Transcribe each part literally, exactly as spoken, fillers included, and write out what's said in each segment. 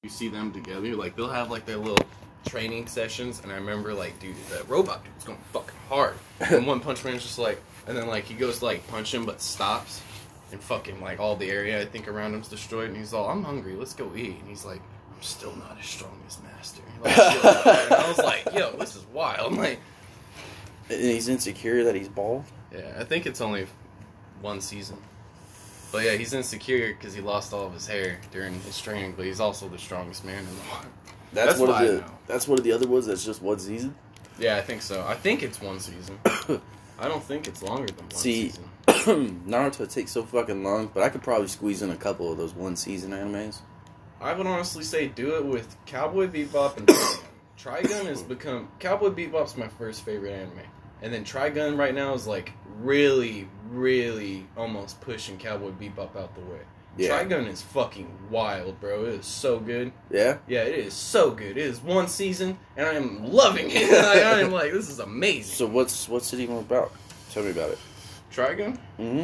you see them together, like they'll have like their little training sessions, and I remember like, dude, that robot dude's going fucking hard. And One Punch Man's just like, and then like he goes to like punch him, but stops, and fucking like all the area I think around him's destroyed, and he's all, I'm hungry, let's go eat, and he's like, I'm still not as strong as Master. Like, shit like that. And I was like, yo, this is wild. I'm like, and he's insecure that he's bald. yeah, I think it's only one season. But yeah, he's insecure because he lost all of his hair during his training, but he's also the strongest man in the world. That's, That's one what of I the. know. That's one of the other ones. That's just one season. Yeah, I think so. I think it's one season. I don't think it's longer than one See, season. Naruto takes so fucking long, but I could probably squeeze in a couple of those one season animes. I would honestly say do it with Cowboy Bebop and Trigun. Trigun has become... Cowboy Bebop's my first favorite anime. And then Trigun right now is like really, really almost pushing Cowboy Bebop out the way. Yeah. Trigun is fucking wild, bro. It is so good. Yeah? Yeah, it is so good. It is one season, and I am loving it. I am like, this is amazing. So what's what's it even about? Tell me about it. Trigun? Mm-hmm.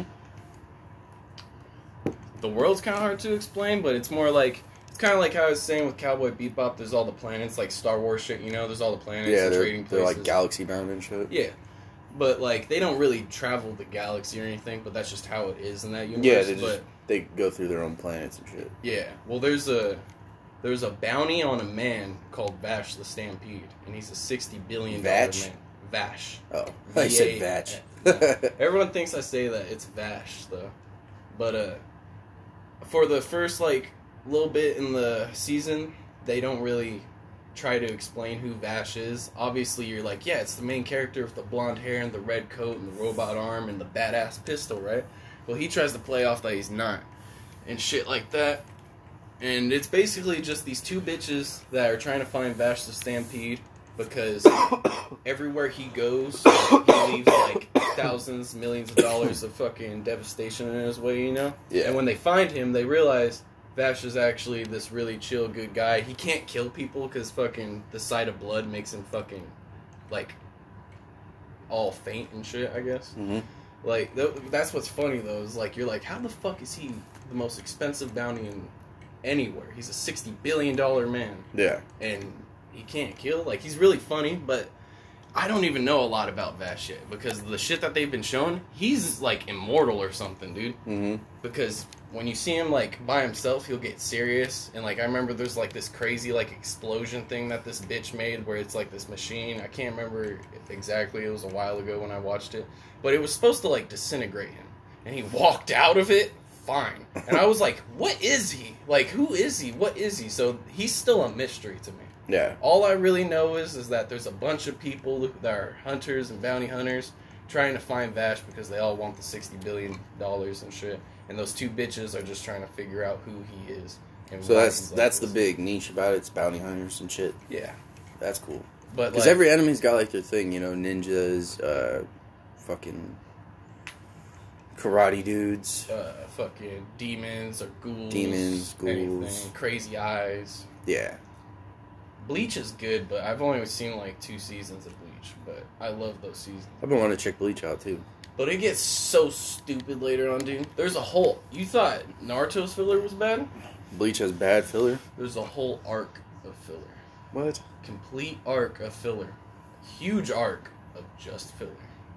The world's kind of hard to explain, but it's more like... It's kind of like how I was saying with Cowboy Bebop, there's all the planets, like Star Wars shit, you know? There's all the planets Yeah, and they're, trading they're places. like galaxy bound and shit. Yeah. But, like, they don't really travel the galaxy or anything, but that's just how it is in that universe. Yeah, they but, just they go through their own planets and shit. yeah. Well, there's a... There's a bounty on a man called Vash the Stampede, and he's a sixty billion dollars Vatch? man. Vash. Oh, I said V A Vatch. No. Everyone thinks I say that. It's Vash, though. But, uh... for the first, like, little bit in the season, they don't really try to explain who Vash is. Obviously, you're like, yeah, it's the main character with the blonde hair and the red coat and the robot arm and the badass pistol, right? Well, he tries to play off that he's not. And shit like that. And it's basically just these two bitches that are trying to find Vash the Stampede because everywhere he goes, he leaves like thousands, millions of dollars of fucking devastation in his way, you know? Yeah. And when they find him, they realize Vash is actually this really chill, good guy. He can't kill people because fucking the sight of blood makes him fucking, like, all faint and shit, I guess. Mm-hmm. Like, th- that's what's funny, though, is, like, you're like, how the fuck is he the most expensive bounty in anywhere? He's a sixty billion dollars man. Yeah. And he can't kill? Like, he's really funny, but I don't even know a lot about Vash yet, because the shit that they've been showing, he's, like, immortal or something, dude. Mm-hmm. Because when you see him, like, by himself, he'll get serious. And, like, I remember there's, like, this crazy, like, explosion thing that this bitch made where it's, like, this machine. I can't remember exactly. It was a while ago when I watched it. But it was supposed to, like, disintegrate him. And he walked out of it fine. And I was like, what is he? Like, who is he? What is he? So he's still a mystery to me. Yeah. All I really know is, is that there's a bunch of people that are hunters and bounty hunters trying to find Vash because they all want the sixty billion dollars and shit. And those two bitches are just trying to figure out who he is. And So why that's he's like that's this. the big niche about it. It's bounty hunters and shit. Yeah. That's cool. But Because like, every enemy's got like their thing, you know, ninjas, uh, fucking karate dudes. uh, fucking demons or ghouls. Demons, ghouls. Anything. Crazy eyes. Yeah. Bleach is good, but I've only seen like two seasons of Bleach. But I love those seasons. I've been wanting to check Bleach out too. But it gets so stupid later on, dude. There's a whole... You thought Naruto's filler was bad? Bleach has bad filler. There's a whole arc of filler. What? Complete arc of filler. Huge arc of just filler.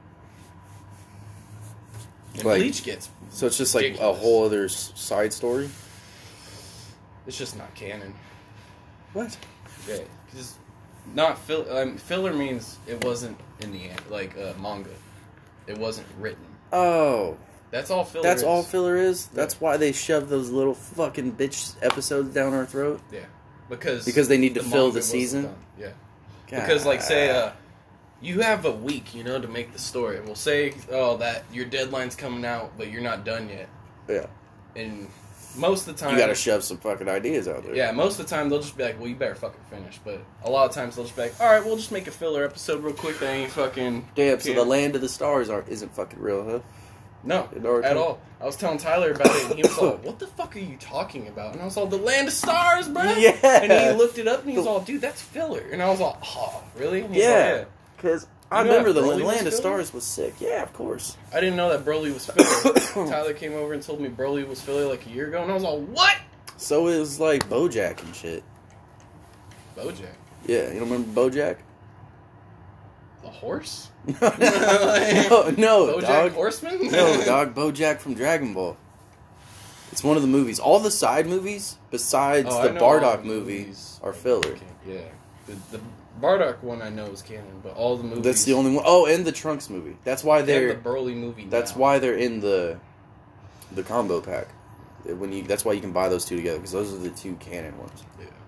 And Like- Bleach gets... So it's just like ridiculous. a whole other s- side story. It's just not canon. What? Yeah, because not fill, um, filler means it wasn't in the end, like uh, manga. It wasn't written. Oh, That's all filler. that's is. all filler is. That's why they shove those little fucking bitch episodes down our throat. Yeah, because Because they need to the fill manga the wasn't season? done. Yeah, God. because like say uh, you have a week, you know, to make the story. We'll say oh that your deadline's coming out, but you're not done yet. Yeah. And most of the time, You gotta shove some fucking ideas out there. yeah, most of the time they'll just be like, well, you better fucking finish. But a lot of times they'll just be like, all right, we'll just make a filler episode real quick. That ain't fucking Damn, so can't- the land of the stars aren't isn't fucking real, huh? No, Naruto? at all. I was telling Tyler about it, and he was all, what the fuck are you talking about? And I was all, the land of stars, bro! Yeah. And he looked it up, and he was all, dude, that's filler. And I was all, oh, really? And he was all, Yeah. Because I You know remember that the Broly was land of filler? stars was sick. Yeah, of course. I didn't know that Broly was filler. Tyler came over and told me Broly was filler like a year ago, and I was all, what? So it was like BoJack and shit. BoJack. Yeah, you don't remember BoJack? The horse? no, no, BoJack dog. Horseman? No, dog. BoJack from Dragon Ball. It's one of the movies. All the side movies, besides Oh, I the know all Bardock the movie, movies are filler. Yeah. The, the Bardock one I know is canon, but all the movies... That's the only one. Oh, and the Trunks movie. That's why and they're... the Broly movie That's now. why they're in the the combo pack. When you, that's why you can buy those two together, because those are the two canon ones.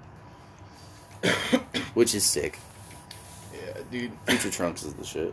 Yeah. Which is sick. Yeah, dude. Future Trunks is the shit.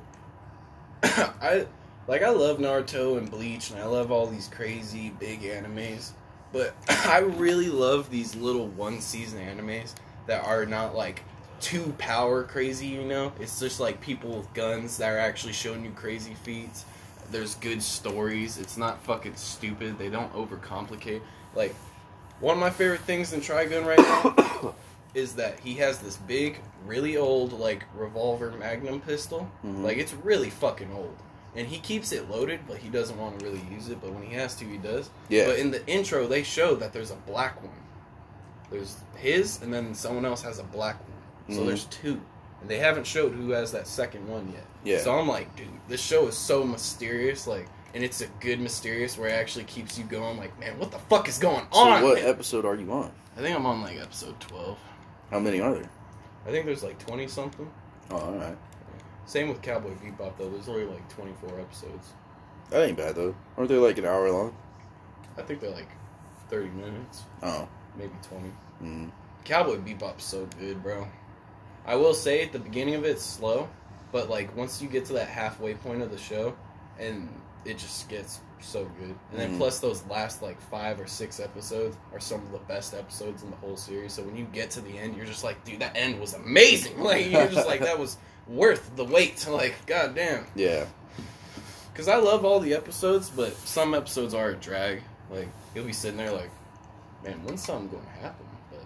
I like I love Naruto and Bleach, and I love all these crazy big animes, but I really love these little one season animes that are not like too power crazy, you know? It's just like people with guns that are actually showing you crazy feats. There's good stories. It's not fucking stupid. They don't overcomplicate. Like, one of my favorite things in Trigun right now is that he has this big, really old, like, revolver magnum pistol. Mm-hmm. Like, it's really fucking old. And he keeps it loaded, but he doesn't want to really use it. But when he has to, he does. Yeah. But in the intro, they show that there's a black one. There's his, and then someone else has a black one. So Mhm. there's two. And they haven't showed who has that second one yet. Yeah. So I'm like, dude, this show is so mysterious, like, and it's a good mysterious where it actually keeps you going, like, man, what the fuck is going So on? what man? episode are you on? I think I'm on, like, episode twelve. How many are there? I think there's, like, twenty-something. Oh, alright. Same with Cowboy Bebop, though. There's only, like, twenty-four episodes. That ain't bad, though. Aren't they like an hour long? I think they're, like, thirty minutes. Oh. Maybe twenty. Mm. Cowboy Bebop's so good, bro. I will say, at the beginning of it, it's slow, but, like, once you get to that halfway point of the show, and it just gets so good. And then Mhm. plus those last, like, five or six episodes are some of the best episodes in the whole series. So when you get to the end, you're just like, dude, that end was amazing. Like, you're just like, that was worth the wait. Like, goddamn. Yeah. Because I love all the episodes, but some episodes are a drag. Like, you'll be sitting there like, man, when's something going to happen? But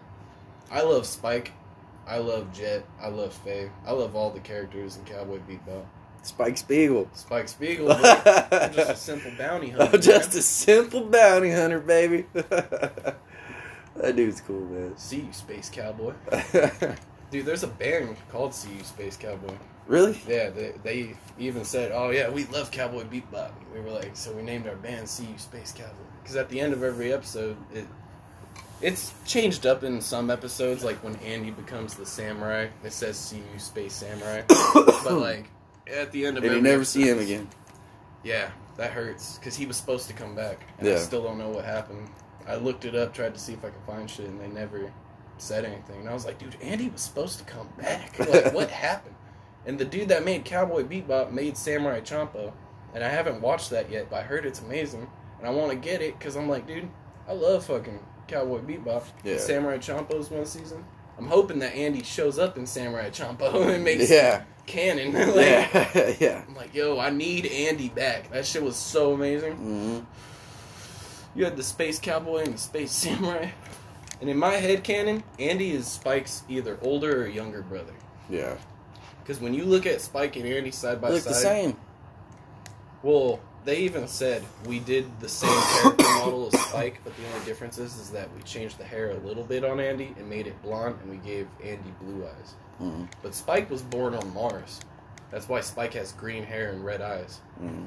I love Spike. I love Jet. I love Faye. I love all the characters in Cowboy Bebop. Spike Spiegel. Spike Spiegel, but I'm just a simple bounty hunter. I'm just man. a simple bounty hunter, baby. That dude's cool, man. See you, Space Cowboy. Dude, there's a band called See You, Space Cowboy. Really? Yeah, they, they even said, oh yeah, we love Cowboy Bebop. We were like, so we named our band See You, Space Cowboy. Because at the end of every episode, it it's changed up in some episodes, like when Andy becomes the samurai, it says See You, Space Samurai. But like, at the end of And every you never episode, see him again. Yeah, that hurts, because he was supposed to come back. And Yeah. I still don't know what happened. I looked it up, tried to see if I could find shit, and they never said anything. And I was like, dude, Andy was supposed to come back. Like, what happened? And the dude that made Cowboy Bebop made Samurai Champloo. And I haven't watched that yet, but I heard it's amazing. And I want to get it, because I'm like, dude, I love fucking Cowboy Bebop. Yeah. Samurai Champloo's one season. I'm hoping that Andy shows up in Samurai Champloo and makes Yeah. canon. Like, Yeah. Yeah. I'm like, yo, I need Andy back. That shit was so amazing. Mm-hmm. You had the Space Cowboy and the Space Samurai. And in my head canon, Andy is Spike's either older or younger brother. Yeah. Because when you look at Spike and Andy side by They look side... the same. Well, they even said we did the same character model as Spike, but the only difference is, is that we changed the hair a little bit on Andy and made it blonde, and we gave Andy blue eyes. Mm-hmm. But Spike was born on Mars. That's why Spike has green hair and red eyes. Mm-hmm.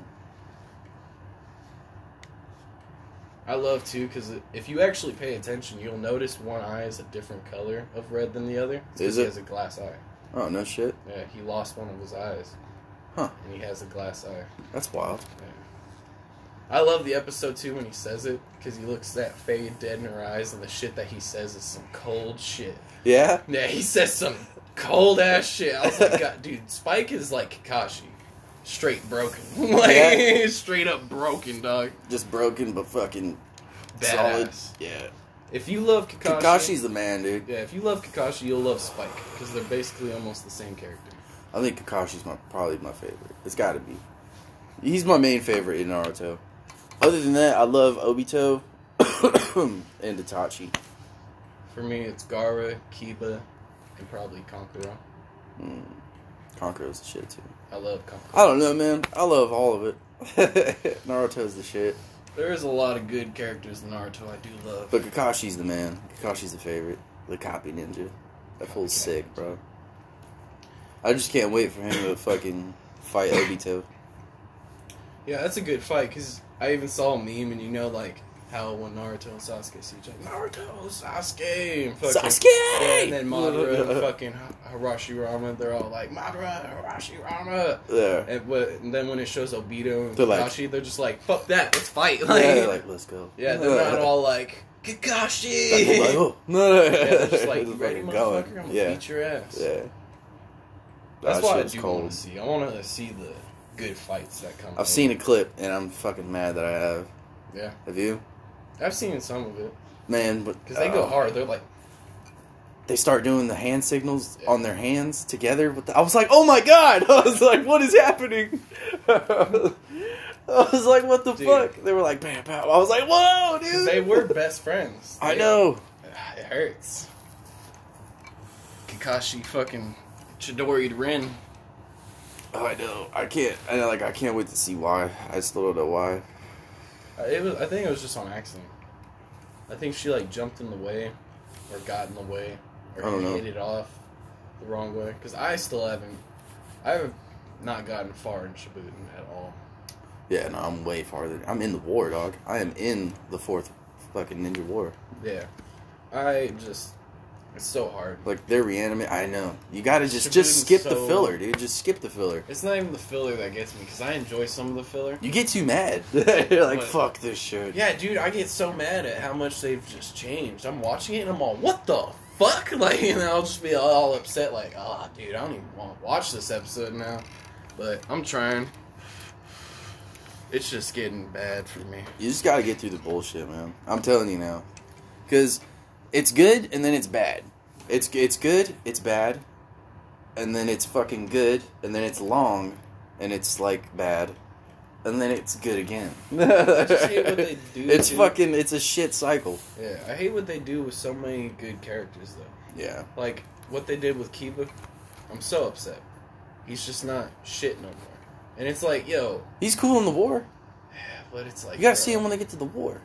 I love, too, because if you actually pay attention, you'll notice one eye is a different color of red than the other. It's 'cause Is he it? has a glass eye. Oh, no shit. Yeah, he lost one of his eyes. Huh. And he has a glass eye. That's wild. Yeah. I love the episode, too, when he says it, because he looks that fade dead in her eyes, and the shit that he says is some cold shit. Yeah? Yeah, he says some cold-ass shit. I was like, God, dude, Spike is like Kakashi. Straight broken. Like, Yeah. straight up broken, dog. Just broken, but fucking Badass. solid. Yeah. If you love Kakashi... Kakashi's the man, dude. Yeah, if you love Kakashi, you'll love Spike, because they're basically almost the same character. I think Kakashi's my probably my favorite. It's got to be. He's my main favorite in Naruto. Other than that, I love Obito and Itachi. For me, it's Gaara, Kiba, and probably Kankuro. Mm. Kankuro's the shit, too. I love Kankuro. I don't know, man. I love all of it. Naruto's the shit. There is a lot of good characters in Naruto I do love. But Kakashi's the man. Kakashi's the favorite. The copy ninja. That fool's Okay. sick, bro. I just can't wait for him to fucking fight Obito. Yeah, that's a good fight, because I even saw a meme, and you know, like, how when Naruto and Sasuke see each other, Naruto, Sasuke, and fucking, Sasuke! yeah, and then Madara and fucking Harashirama, they're all like, Madara, Harashirama, Yeah. and, but, and then when it shows Obito and They're like- Kakashi, they're just like, fuck that, let's fight, like, Yeah, yeah, like, let's go. they're not all like, Like, Kakashi! like, oh, no, Yeah, they're just like, you Just ready, fucking motherfucker? I'm gonna Yeah. beat your ass. Yeah. That's That what I shit's do cold. want to see. I want to see the good fights that come. I've seen a clip, and I'm fucking mad that I have. Yeah. Have you? I've seen some of it. Man, but... Because they go uh, hard. They're like, They start doing the hand signals Yeah. on their hands together. With the, I was like, oh my god! I was like, what is happening? I was like, what the Dude. fuck? They were like, bam, bam. I was like, whoa, dude! they were best friends. I They- know. It hurts. Kakashi fucking Chidori'd Rin. Oh, I know. I can't. I know, like, I can't wait to see why. I still don't know why. Uh, It was. I think it was just on accident. I think she like jumped in the way, or got in the way, or I don't he know. hit it off the wrong way. Because I still haven't. I have not gotten far in Shippuden at all. Yeah, no, I'm way farther. I'm in the war, dog. I am in the fourth fucking Ninja War. Yeah, I just. It's so hard. Like, they're reanimate. I know. You gotta just Shippuden's just skip the so- filler, dude. Just skip the filler. It's not even the filler that gets me because I enjoy some of the filler. You get too mad. You're like, What? fuck this shit. Yeah, dude, I get so mad at how much they've just changed. I'm watching it and I'm all, what the fuck? Like, and I'll just be all upset, like, oh, dude, I don't even want to watch this episode now. But I'm trying. It's just getting bad for me. You just gotta get through the bullshit, man. I'm telling you now. Because it's good, and then it's bad. It's it's good, it's bad, and then it's fucking good, and then it's long, and it's, like, bad, and then it's good again. I just hate what they do. It's dude. fucking, it's a shit cycle. Yeah, I hate what they do with so many good characters, though. Yeah. Like, what they did with Kiba, I'm so upset. He's just not shit no more. And it's like, yo, He's cool in the war. but it's like, You gotta bro, see him when they get to the war.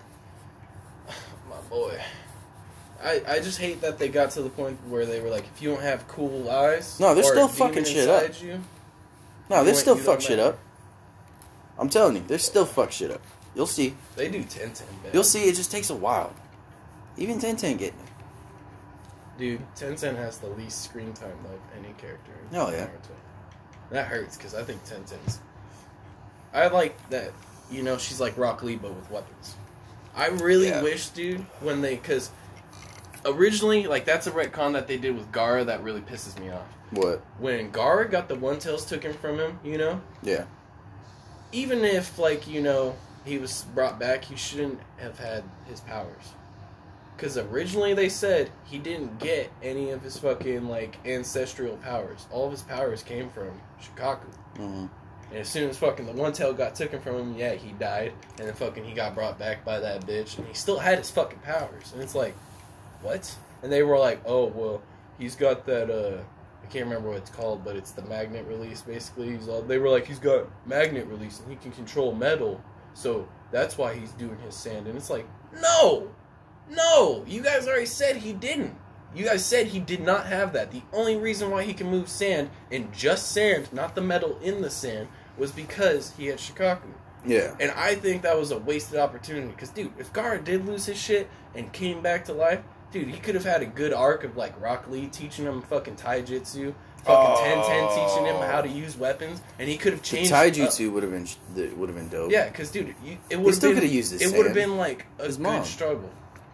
my boy. I, I just hate that they got to the point where they were like, if you don't have cool eyes, No, they're or a still demon fucking shit up. inside You, No, You they ain't- still you fuck don't shit matter. up. I'm telling you, they still fuck shit up. You'll see. they do ten ten bad. You'll see, it just takes a while. Even ten ten getting it. Dude, Tencent has the least screen time of any character in Oh, yeah. Naruto. That hurts, because I think Tencent's... I like that, you know, she's like Rock Lee, but with weapons. I really Yeah. wish, dude, when they... Because originally, like, that's a retcon that they did with Gaara that really pisses me off. What? When Gaara got the One Tails taken from him, you know? Yeah. Even if, like, you know, he was brought back, he shouldn't have had his powers. Because originally they said he didn't get any of his fucking, like, ancestral powers. All of his powers came from Shikaku. Mm-hmm. And as soon as fucking the One Tail got taken from him, yeah, he died. And then fucking he got brought back by that bitch. And he still had his fucking powers. And it's like, what? And they were like, oh, well, he's got that, uh... I can't remember what it's called, but it's the magnet release, basically. He's all, they were like, he's got magnet release, and he can control metal, so that's why he's doing his sand. And it's like, no! No! You guys already said he didn't. You guys said he did not have that. The only reason why he can move sand, and just sand, not the metal in the sand, was because he had Shikaku. Yeah. And I think that was a wasted opportunity, because, dude, if Gaara did lose his shit and came back to life, dude, he could have had a good arc of, like, Rock Lee teaching him fucking taijutsu, fucking Oh. ten ten teaching him how to use weapons, and he could have The changed... taijutsu would have been sh- would have been dope. Yeah, because, dude, you, it would have still been... coulda used his It would have sand. been, like, a His good mom. struggle.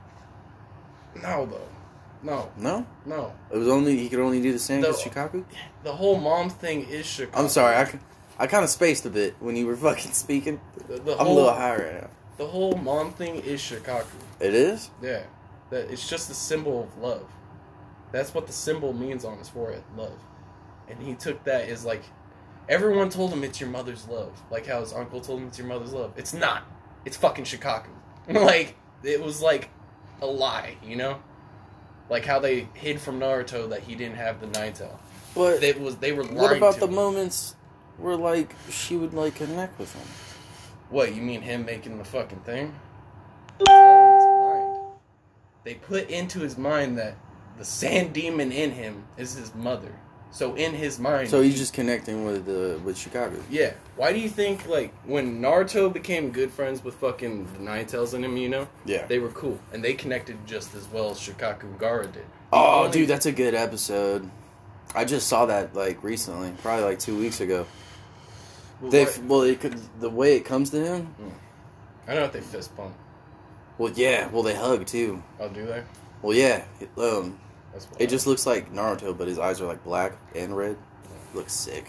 No, though. No, No, no. it was only he could only do the same The- with Shikaku. The whole mom thing is Shikaku. I'm sorry, I, I kind of spaced a bit when you were fucking speaking. The, the I'm whole, a little high right now. The whole mom thing is Shikaku. It is. Yeah. That it's just a symbol of love. That's what the symbol means on his forehead, love. And he took that as like everyone told him it's your mother's love. Like how his uncle told him it's your mother's love. It's not. It's fucking Shikaku. Like it was like a lie, you know? Like how they hid from Naruto that he didn't have the Nine Tail. But They was they were lying what about to the him. moments where like she would like connect with him? What, you mean him making the fucking thing? It's all in his mind. They put into his mind that the sand demon in him is his mother. So in his mind, So he's just connecting with uh, with Chicago. yeah. Why do you think like when Naruto became good friends with fucking the Nine Tails in him, you know, Yeah. they were cool and they connected just as well as Shikaku and Gaara did. The Oh, only- dude, that's a good episode. I just saw that like recently, probably like two weeks ago. Well, They what- well, it could, the way it comes to him. I know what they fist bump. Well, yeah. Well, they hug too. Oh, do they? Well, yeah. It, um, That's it just looks like Naruto, but his eyes are like black and red. Looks sick.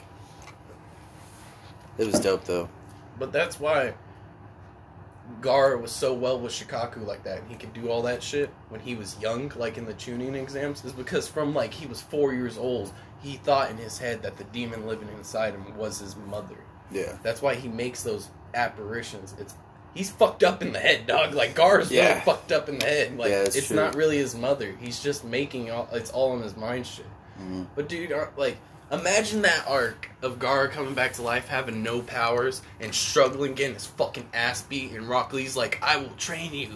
It was dope though. But that's why Gaara was so well with Shikaku like that, and he could do all that shit when he was young, like in the tuning exams, is because from like he was four years old, he thought in his head that the demon living inside him was his mother. Yeah. That's why he makes those apparitions. It's he's fucked up in the head, dog. Like Gaara's Yeah. really fucked up in the head. Like Yeah, that's it's true. not really his mother. He's just making all. It's all in his mind shit. Mm-hmm. But dude, uh, like, imagine that arc of Gaara coming back to life, having no powers, and struggling, getting his fucking ass beat, and Rock Lee's like, I will train you.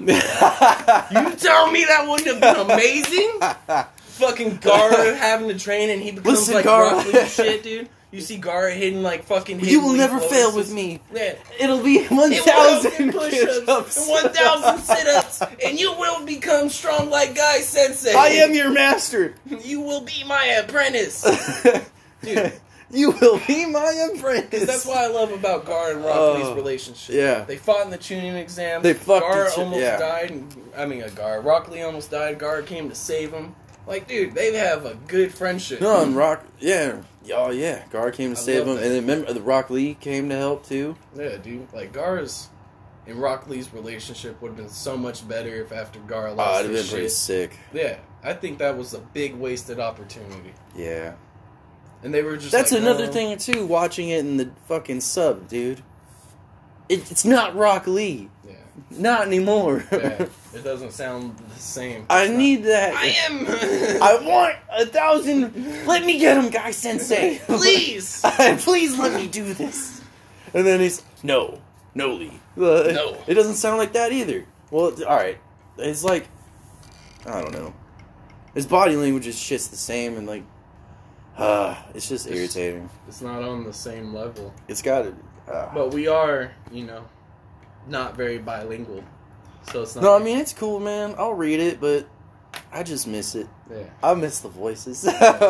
You tell me that wouldn't have been amazing? Fucking Gaara having to train, and he becomes Listen, like Gaara. Rock Lee shit, dude. You see Gaara hitting like fucking You will hidden never leaf fail lotuses. with me. Yeah. It'll be one It will thousand be push-ups push-ups. and one thousand sit-ups, and you will become strong like Guy Sensei. I am your master. You will be my apprentice. Dude. You will be my apprentice. Because that's what I love about Gaara and Rock Oh, Lee's relationship. yeah. They fought in the tuning exam. They fucked Gaara each- almost yeah. died. And, I mean, uh, Gaara. Rock Lee almost died. Gaara came to save him. Like, dude, they have a good friendship. No, and Rock, yeah, oh yeah, Gar came to I save him, love and that. then remember the Rock Lee came to help too. Yeah, dude. Like, Gaara's and Rock Lee's relationship would have been so much better if after Gaara Oh, lost it'd have his been pretty shit. sick. Yeah, I think that was a big wasted opportunity. Yeah, And they were just that's like, another no. thing too. Watching it in the fucking sub, dude. It, it's not Rock Lee, Yeah. not anymore. Yeah. It doesn't sound the same. I It's not- need that. I am. I want a thousand. Let me get him, Guy Sensei. Please. Please let me do this. And then he's no, no Lee. No. It doesn't sound like that either. Well, all right. It's like I don't know. His body language is shit's the same, and like, uh, it's just irritating. It's not on the same level. It's got to. Uh. But we are, you know, not very bilingual. So it's not. No, I mean it's cool, man. I'll read it, but I just miss it. Yeah. I miss the voices.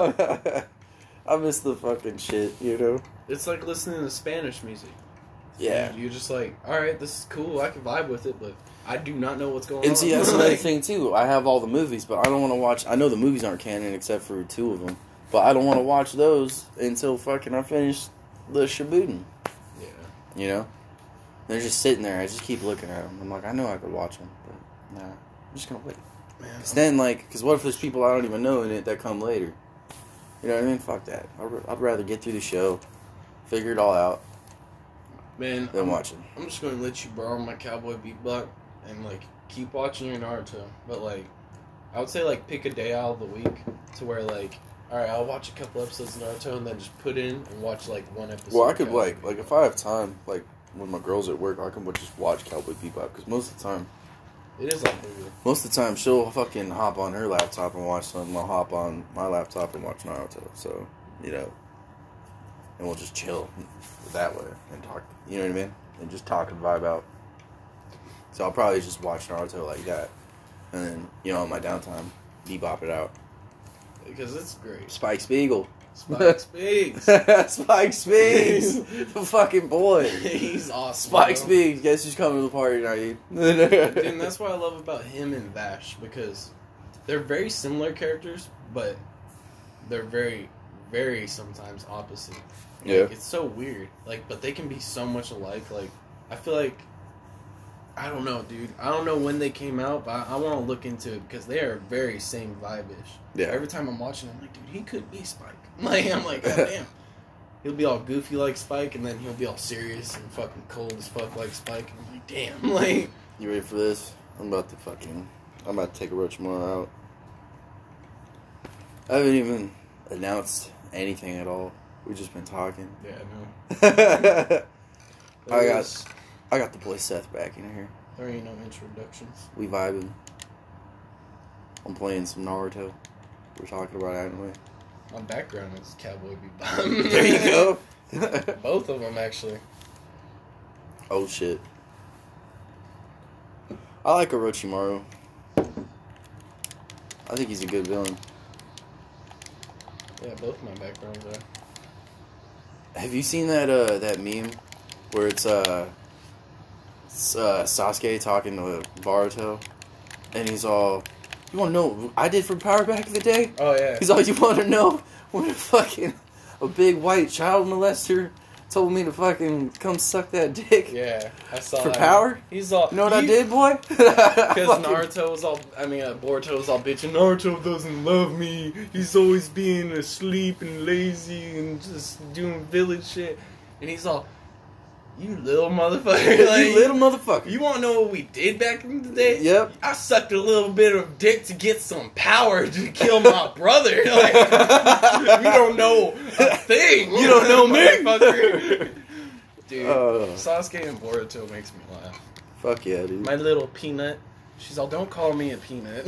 I miss the fucking shit, you know. It's like listening to Spanish music. Yeah. You're just like, alright, this is cool. I can vibe with it, but I do not know what's going on. And see, that's another thing too. I have all the movies, but I don't want to watch. I know the movies aren't canon except for two of them, but I don't want to watch those until fucking I finish the Shippuden. Yeah. You know, they're just sitting there. I just keep looking at them. I'm like, I know I could watch them, but nah, I'm just gonna wait. Man, Cause then, like, cause what if there's people I don't even know in it that come later? You know what I mean? Fuck that. I'd, I'd rather get through the show, figure it all out, man, than I'm, watch it. I'm just going to let you borrow my Cowboy Bebop and, like, keep watching your Naruto. But, like, I would say, like, pick a day out of the week to where, like, alright, I'll watch a couple episodes of Naruto and then just put in and watch, like, one episode. Well, I of could Cowboy like, like Bebop. if I have time, like when my girl's at work, I can just watch Cowboy Bebop. Because most of the time, It is like movie. most of the time, she'll fucking hop on her laptop and watch something. I'll hop on my laptop and watch Naruto. So, you know, and we'll just chill that way and talk. You know what I mean? And just talk and vibe out. So I'll probably just watch Naruto like that, and then you know, on my downtime, bebop it out. Because it's great. Spike Spiegel. Spike Speaks. Spike Spiegel, the fucking boy. He's awesome. Spike bro. Spiegel, guess who's coming to the party tonight? And that's what I love about him and Vash, because they're very similar characters, but they're very, very sometimes opposite. Like, Yeah. it's so weird. Like, but they can be so much alike. Like, I feel like, I don't know, dude. I don't know when they came out, but I, I want to look into it because they are very same vibe-ish. Yeah. Every time I'm watching, I'm like, dude, he could be Spike. Like, I'm like, God damn. He'll be all goofy like Spike, and then he'll be all serious and fucking cold as fuck like Spike. And I'm like, damn. Like, You ready for this? I'm about to fucking. I'm about to take Orochimaru out. I haven't even announced anything at all. We've just been talking. yeah, no. I There got- is- I got the boy Seth back in here. There ain't no introductions. We vibing. I'm playing some Naruto. We're talking about anime. My background is Cowboy Bebop. There you go. Both of them, actually. Oh, shit. I like Orochimaru. I think he's a good villain. Yeah, both my backgrounds are. Have you seen that uh that meme where it's uh, it's, uh Sasuke talking to Boruto, and he's all, "You want to know what I did for power back in the day?" Oh yeah. He's all, "You want to know when a fucking a big white child molester told me to fucking come suck that dick Yeah, I saw for that. power?" He's all. You know what I he- did, boy? Because Naruto was all, I mean, uh, Boruto was all bitching, Naruto doesn't love me, he's always being asleep and lazy and just doing village shit. And he's all, you little motherfucker. Like, You little motherfucker. You want to know what we did back in the day? Yep. I sucked a little bit of dick to get some power to kill my brother. Like, you don't know a thing. You don't know me. Motherfucker. Dude, Uh. Sasuke and Boruto makes me laugh. Fuck yeah, dude. My little peanut. She's all, don't call me a peanut.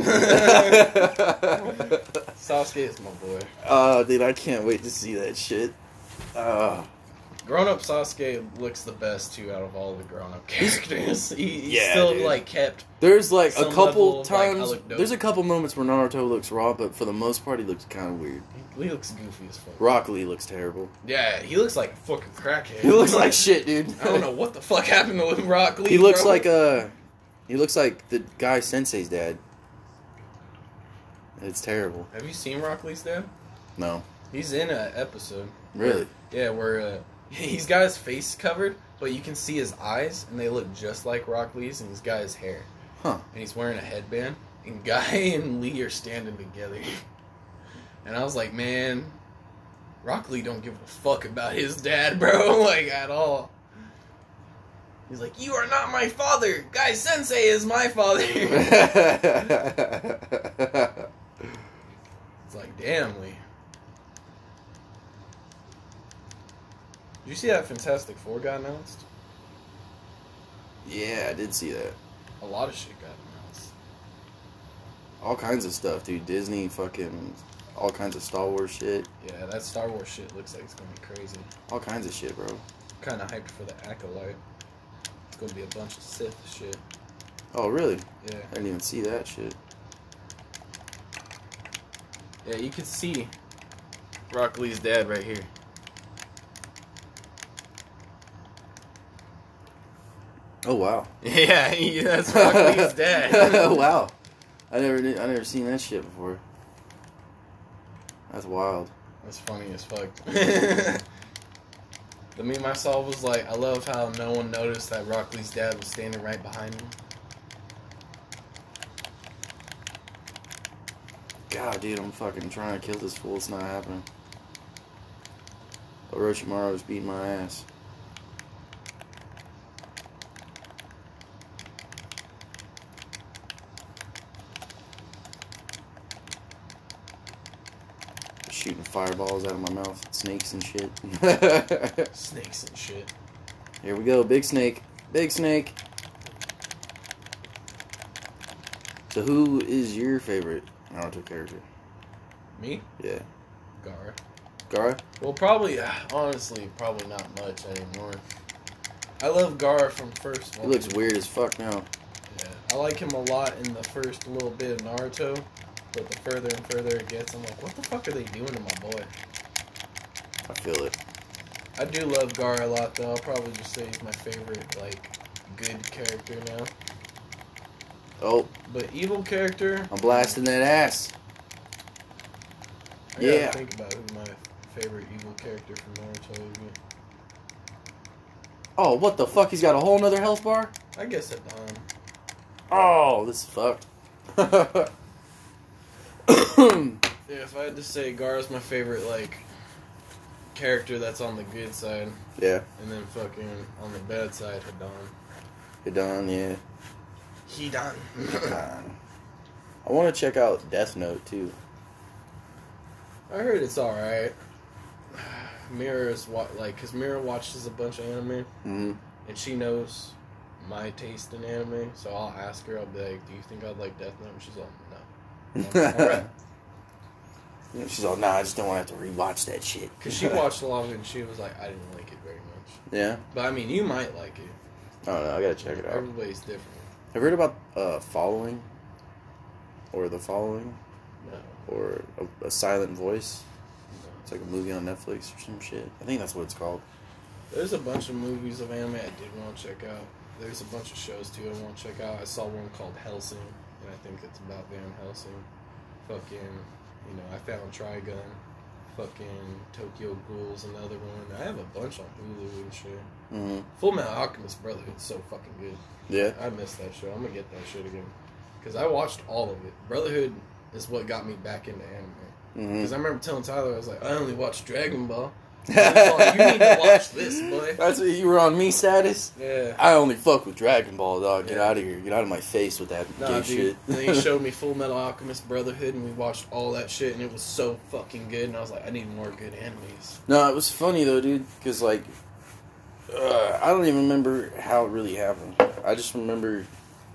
Sasuke is my boy. Oh, dude, I can't wait to see that shit. Uh, Grown up Sasuke looks the best too out of all the grown up characters. He, he's Yeah, still dude. like kept. there's like Some a couple level of, like, I times. look dope. There's a couple moments where Naruto looks raw, but for the most part, he looks kind of weird. He looks goofy as fuck. Rock Lee looks terrible. Yeah, he looks like a fucking crackhead. He looks like shit, dude. I don't know what the fuck happened to Rock Lee. He looks bro. like uh He looks like the guy Sensei's dad. It's terrible. Have you seen Rock Lee's dad? No. He's in an episode. Really? Yeah, where uh, he's got his face covered, but you can see his eyes, and they look just like Rock Lee's, and he's got his hair. Huh. And he's wearing a headband, and Guy and Lee are standing together. And I was like, man, Rock Lee don't give a fuck about his dad, bro, like, at all. He's like, you are not my father! Guy Sensei is my father! It's like, damn, Lee. Did you see that Fantastic Four got announced? Yeah, I did see that. A lot of shit got announced. All kinds of stuff, dude. Disney, fucking, all kinds of Star Wars shit. Yeah, that Star Wars shit looks like it's gonna be crazy. All kinds of shit, bro. Kinda hyped for the Acolyte. It's gonna be a bunch of Sith shit. Oh, really? Yeah. I didn't even see that shit. Yeah, you can see Rock Lee's dad right here. Oh, wow. Yeah, he, that's Rock Lee's dad. Wow. I never knew, I never seen that shit before. That's wild. That's funny as fuck. The meme I saw was like, I love how no one noticed that Rock Lee's dad was standing right behind him. God, dude, I'm fucking trying to kill this fool. It's not happening. Orochimaru's beating my ass. Shooting fireballs out of my mouth, snakes and shit. Snakes and shit. Here we go, big snake, big snake. So who is your favorite Naruto character? Me? Yeah. Gaara. Gaara? Well, probably, uh, honestly, probably not much anymore. I love Gaara from first He one. looks weird as fuck now. Yeah, I like him a lot in the first little bit of Naruto, but the further and further it gets, I'm like, what the fuck are they doing to my boy? I feel it. I do love Gaara a lot, though. I'll probably just say he's my favorite, like, good character now. Oh, But evil character, I'm blasting that ass. I gotta Yeah. think about who my favorite evil character from Naruto would be. Oh, what the fuck? He's got a whole nother health bar? I guess Adon. Oh, this is fucked. Yeah, if I had to say Gaara's my favorite, like, character that's on the good side, Yeah. and then fucking on the bad side, Adon. You're done, yeah. Hidan. Done. I want to check out Death Note, too. I heard it's alright. Mira's, wa- like, because Mira watches a bunch of anime, Mm-hmm. and she knows my taste in anime, so I'll ask her, I'll be like, do you think I'd like Death Note? And she's like, no. I'm like, alright. And she's all, nah, I just don't want to have to rewatch that shit. Because she watched a lot of it and she was like, I didn't like it very much. Yeah? But I mean, you might like it. I don't know, I gotta check it out. Everybody's different. Have you heard about uh, Following? Or The Following? No. Or a, a Silent Voice? no. It's like a movie on Netflix or some shit. I think that's what it's called. There's a bunch of movies of anime I did want to check out. There's a bunch of shows too I want to check out. I saw one called Hellsing, and I think it's about Van Helsing. Fucking, you know, I found Trigun. Fucking Tokyo Ghoul's another one. I have a bunch on Hulu and shit. Mm-hmm. Full Metal Alchemist Brotherhood's so fucking good. Yeah? I missed that show. I'm gonna get that shit again. Because I watched all of it. Brotherhood is what got me back into anime. Because Mm-hmm. I remember telling Tyler, I was like, I only watched Dragon Ball. He was like, you need to watch this, boy. That's what you were on me status? Yeah. I only fuck with Dragon Ball, dog. Get Yeah. out of here. Get out of my face with that Nah, gay dude. shit. And then he showed me Full Metal Alchemist Brotherhood, and we watched all that shit, and it was so fucking good. And I was like, I need more good animes. No, it was funny, though, dude. Because, like, uh, I don't even remember how it really happened. I just remember,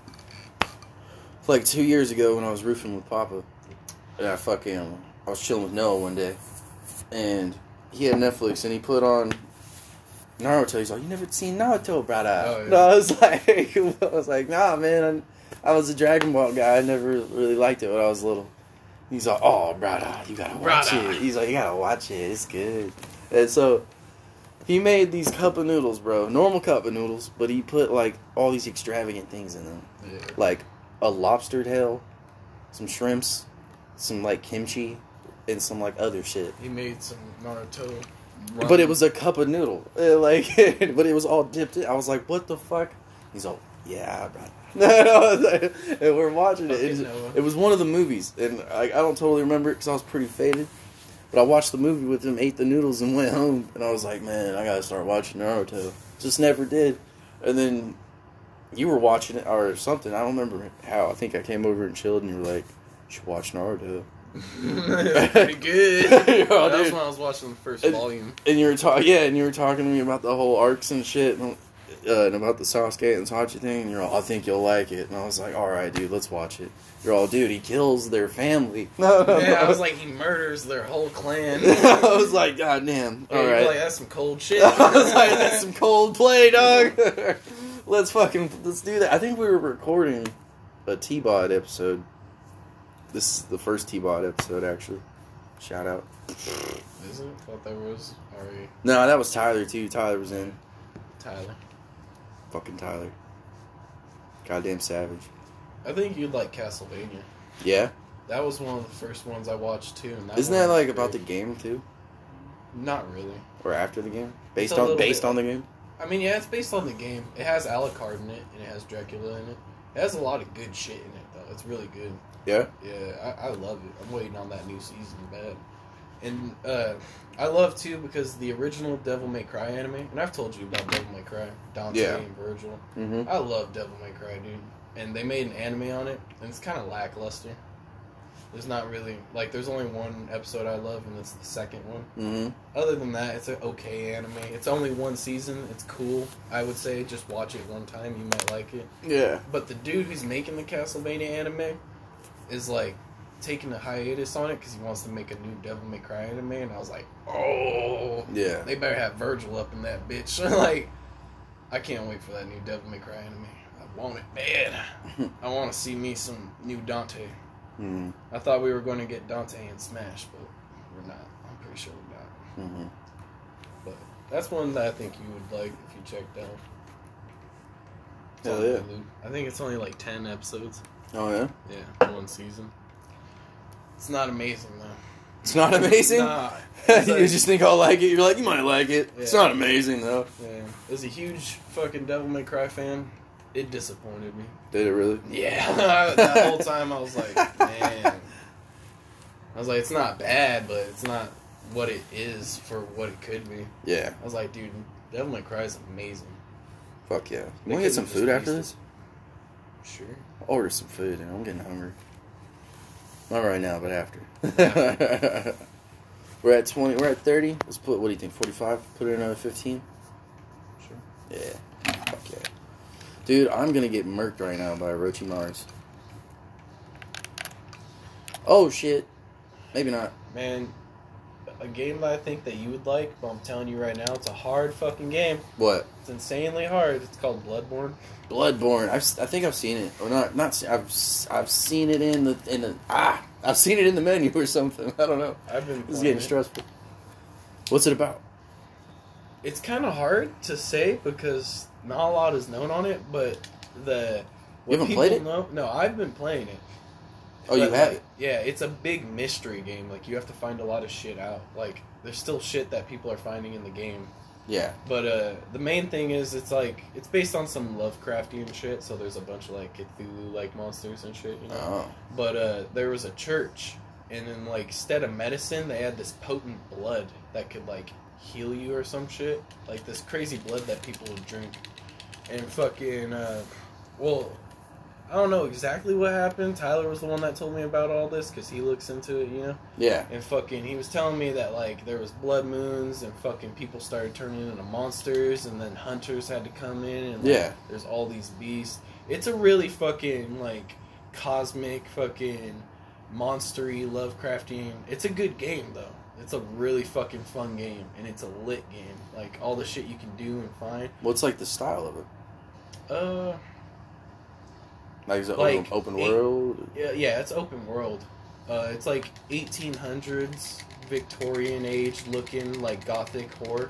like, two years ago when I was roofing with Papa. And I fucking, I was chilling with Noah one day. And he had Netflix, and he put on Naruto. He's like, you never seen Naruto, brother? Oh, yeah. No, I was like, I was like, nah, man. I, I was a Dragon Ball guy. I never really liked it when I was little. He's like, oh, brother, you gotta watch Brother. it. He's like, you gotta watch it. It's good. And so he made these cup of noodles, bro. Normal cup of noodles, but he put like all these extravagant things in them, Yeah. like a lobster tail, some shrimps, some like kimchi, and some like other shit. He made some Naruto. But it was a cup of noodle, Uh, like, but it was all dipped in. I was like, "What the fuck?" He's all, "Yeah, bro." And we're watching it. It, Fucking Noah. it was one of the movies, and I, I don't totally remember it because I was pretty faded. But I watched the movie with him, ate the noodles, and went home. And I was like, "Man, I gotta start watching Naruto." Just never did. And then you were watching it or something. I don't remember how. I think I came over and chilled, and you were like, "You should watch Naruto." Pretty good. Yo, that was dude. when I was watching the first And- volume. And you were talking, yeah, and you were talking to me about the whole arcs and shit, and, uh, and about the Sasuke and Itachi thing, and you're all, I think you'll like it. And I was like, alright, dude, let's watch it. You're all, dude, he kills their family. No, no, Yeah, I no. was like, he murders their whole clan. I was like, god damn, Yeah, you're alright. like, that's some cold shit. I was like, that's some cold play, dog. Let's fucking, let's do that. I think we were recording a T-Bod episode. This is the first T-Bod episode, actually. Shout out. Is it? Thought that was Ari No, that was Tyler, too. Tyler was in. Tyler. Fucking Tyler. Goddamn savage. I think you'd like Castlevania. Yeah? That was one of the first ones I watched too. And that Isn't one that was like about the great. game, too? Not really. Or after the game? Based It's a on little based bit- on the game? I mean, yeah, it's based on the game. It has Alucard in it, and it has Dracula in it. It has a lot of good shit in it, though. It's really good. Yeah? Yeah, I, I love it. I'm waiting on that new season bad. And uh, I love, too, because the original Devil May Cry anime, and I've told you about Devil May Cry, Dante Yeah. and Virgil. Mm-hmm. I love Devil May Cry, dude. And they made an anime on it, and it's kind of lackluster. There's not really, like, there's only one episode I love, and it's the second one. Mm-hmm. Other than that, it's an okay anime. It's only one season. It's cool. I would say just watch it one time. You might like it. Yeah. But the dude who's making the Castlevania anime is, like, taking a hiatus on it because he wants to make a new Devil May Cry anime. And I was like, oh. Yeah. They better have Virgil up in that bitch. Like, I can't wait for that new Devil May Cry anime. I want it bad. I want to see me some new Dante. Mm-hmm. I thought we were going to get Dante and Smash, but we're not. I'm pretty sure we're not. Mm-hmm. But that's one that I think you would like if you checked out. It's Hell on yeah. Hulu. I think it's only like ten episodes. Oh, yeah? Yeah, one season. It's not amazing, though. It's not amazing? Nah. You just think I'll like it. You're like, you might like it. It's Yeah. not amazing, though. Yeah. As a huge fucking Devil May Cry fan, it disappointed me. Did it really? Yeah. That whole time I was like, man. I was like, it's not bad, but it's not what it is for what it could be. Yeah. I was like, dude, Devil May Cry is amazing. Fuck yeah. They Want to get some could've food just after released this? Sure. I'll order some food, and I'm getting hungry. Not right now, but after. We're at twenty. We're at thirty. Let's put. What do you think? Forty-five. Put in another fifteen. Sure. Yeah. Fuck yeah. Dude, I'm gonna get murked right now by Orochimaru's. Oh shit. Maybe not. Man, a game that I think that you would like, but I'm telling you right now, it's a hard fucking game. What? It's insanely hard. It's called Bloodborne. Bloodborne. I've, I think I've seen it, or not? Not. se- I've I've seen it in the in the ah. I've seen it in the menu or something. I don't know. I've been. This is playing getting it. stressful. What's it about? It's kind of hard to say because not a lot is known on it, but the what You haven't people played it? Know, no, I've been playing it. Oh, you But, have like, it. Yeah, it's a big mystery game. Like you have to find a lot of shit out. Like there's still shit that people are finding in the game. Yeah. But uh, the main thing is it's like it's based on some Lovecraftian shit. So there's a bunch of like Cthulhu like monsters and shit. You know. Oh. But uh, there was a church, and then like instead of medicine, they had this potent blood that could like heal you or some shit. Like this crazy blood that people would drink. And fucking, uh, well, I don't know exactly what happened. Tyler was the one that told me about all this because he looks into it, you know? Yeah. And fucking, he was telling me that like there was blood moons and fucking people started turning into monsters and then hunters had to come in and like, Yeah. there's all these beasts. It's a really fucking like cosmic fucking monstery Lovecraftian. It's a good game though. It's a really fucking fun game and it's a lit game. Like all the shit you can do and find. What's like the style of it? Uh, Like is it Like, open, open it- world? yeah, yeah, it's open world. Uh, it's like eighteen hundreds Victorian age looking like gothic horror.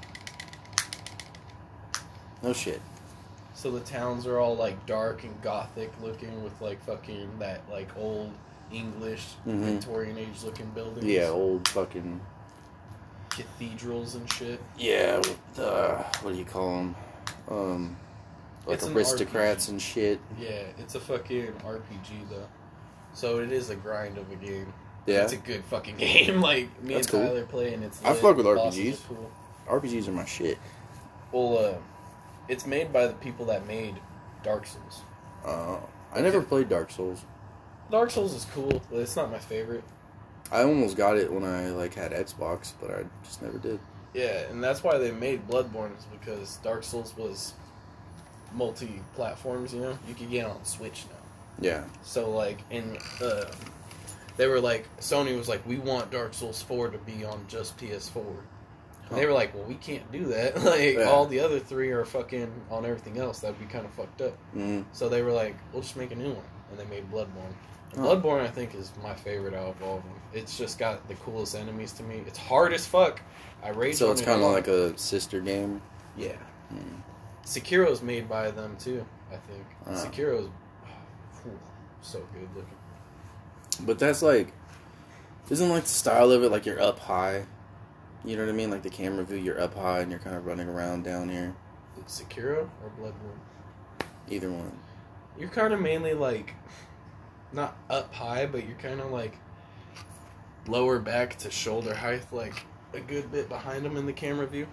No shit. So the towns are all like dark and gothic looking with like fucking that like old English Mhm. Victorian age looking buildings. Yeah, old fucking. Cathedrals and shit. Yeah, with uh, what do you call them? Um, like It's an aristocrats R P G. and shit. Yeah, it's a fucking R P G though. So it is a grind of a game. Yeah, It's a good fucking game. Like me That's and cool. Tyler play and it's I lit. fuck with The R P bosses Gs. are Cool. R P Gs are my shit. Well, uh, it's made by the people that made Dark Souls. Uh, I never played Dark Souls. Dark Souls is cool, but it's not my favorite. I almost got it when I like had Xbox, but I just never did. Yeah, and that's why they made Bloodborne, is because Dark Souls was multi-platforms, you know? You could get on Switch now. Yeah, So, like, in, uh, they were like, Sony was like, we want Dark Souls four to be on just P S four. And they were like, well, we can't do that. Like, Yeah. all the other three are fucking on everything else. That'd be kind of fucked up. mm So they were like, we'll just make a new one. And they made Bloodborne. And Oh. Bloodborne, I think, is my favorite out of all of them. It's just got the coolest enemies to me. It's hard as fuck. I rage so on it's it kind a of lot. like a sister game. Yeah. Mm. Sekiro's made by them, too, I think. Ah. Sekiro's whew, so good looking. But that's like, isn't like the style of it like you're up high? You know what I mean? Like the camera view, you're up high and you're kind of running around down here. Sekiro or Bloodborne? Either one. You're kind of mainly like, not up high, but you're kind of like lower back to shoulder height, like a good bit behind them in the camera view.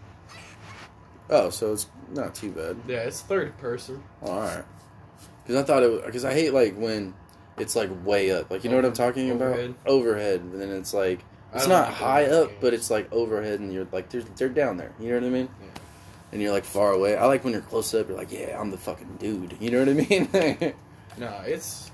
Oh, so it's not too bad. Yeah, it's third person. Oh, all right. Because I thought it was, because I hate like when it's like way up. Like, you know what I'm talking Overhead? about? Overhead. And then it's like, I it's don't not like high overhead up, games. but it's like overhead and you're like, they're, they're down there. You know what I mean? Yeah. And you're like far away. I like when you're close up, you're like, yeah, I'm the fucking dude. You know what I mean? No, it's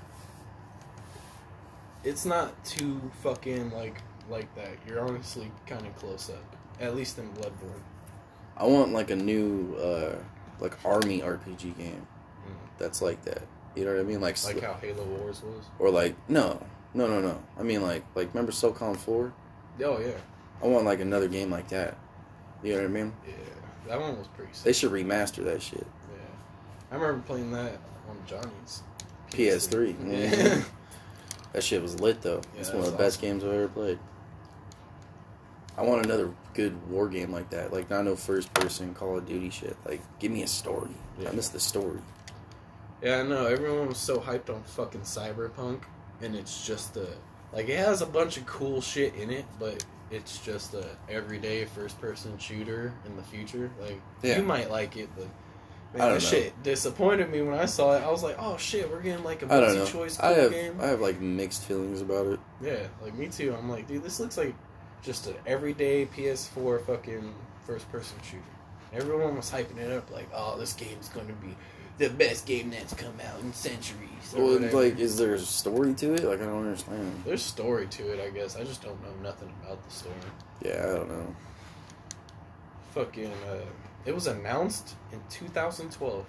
it's not too fucking like like that. You're honestly kind of close up, at least in Bloodborne. I want like a new, uh, like army R P G game Mm. that's like that. You know what I mean? Like, Like how Halo Wars was. or like, no, no, no, no. I mean like, like remember SOCOM four? Oh yeah, I want like another game like that. You know what I mean? yeah. That one was pretty They sick. should remaster that shit. Yeah, I remember playing that on Johnny's P S three. Yeah. That shit was lit though. Yeah, It's that one of was the best awesome. games I've ever played. I want another good war game like that. Like not no first person Call of Duty shit. Like give me a story. Yeah. I miss the story. Yeah, I know. Everyone was so hyped on fucking Cyberpunk, and it's just a like it has a bunch of cool shit in it, but it's just a everyday first person shooter in the future. Like Yeah. you might like it, but man, I don't that know. shit disappointed me when I saw it. I was like, oh shit, we're getting like a I don't know. multi-choice cool I have game. I have like mixed feelings about it. Yeah, like me too. I'm like, dude, this looks like just an everyday P S four fucking first person shooter. Everyone was hyping it up like, oh, this game's going to be the best game that's come out in centuries. Or Well, whatever. like, is there a story to it? Like, I don't understand. There's story to it, I guess. I just don't know nothing about the story. Yeah, I don't know. Fucking, uh, it was announced in two thousand twelve.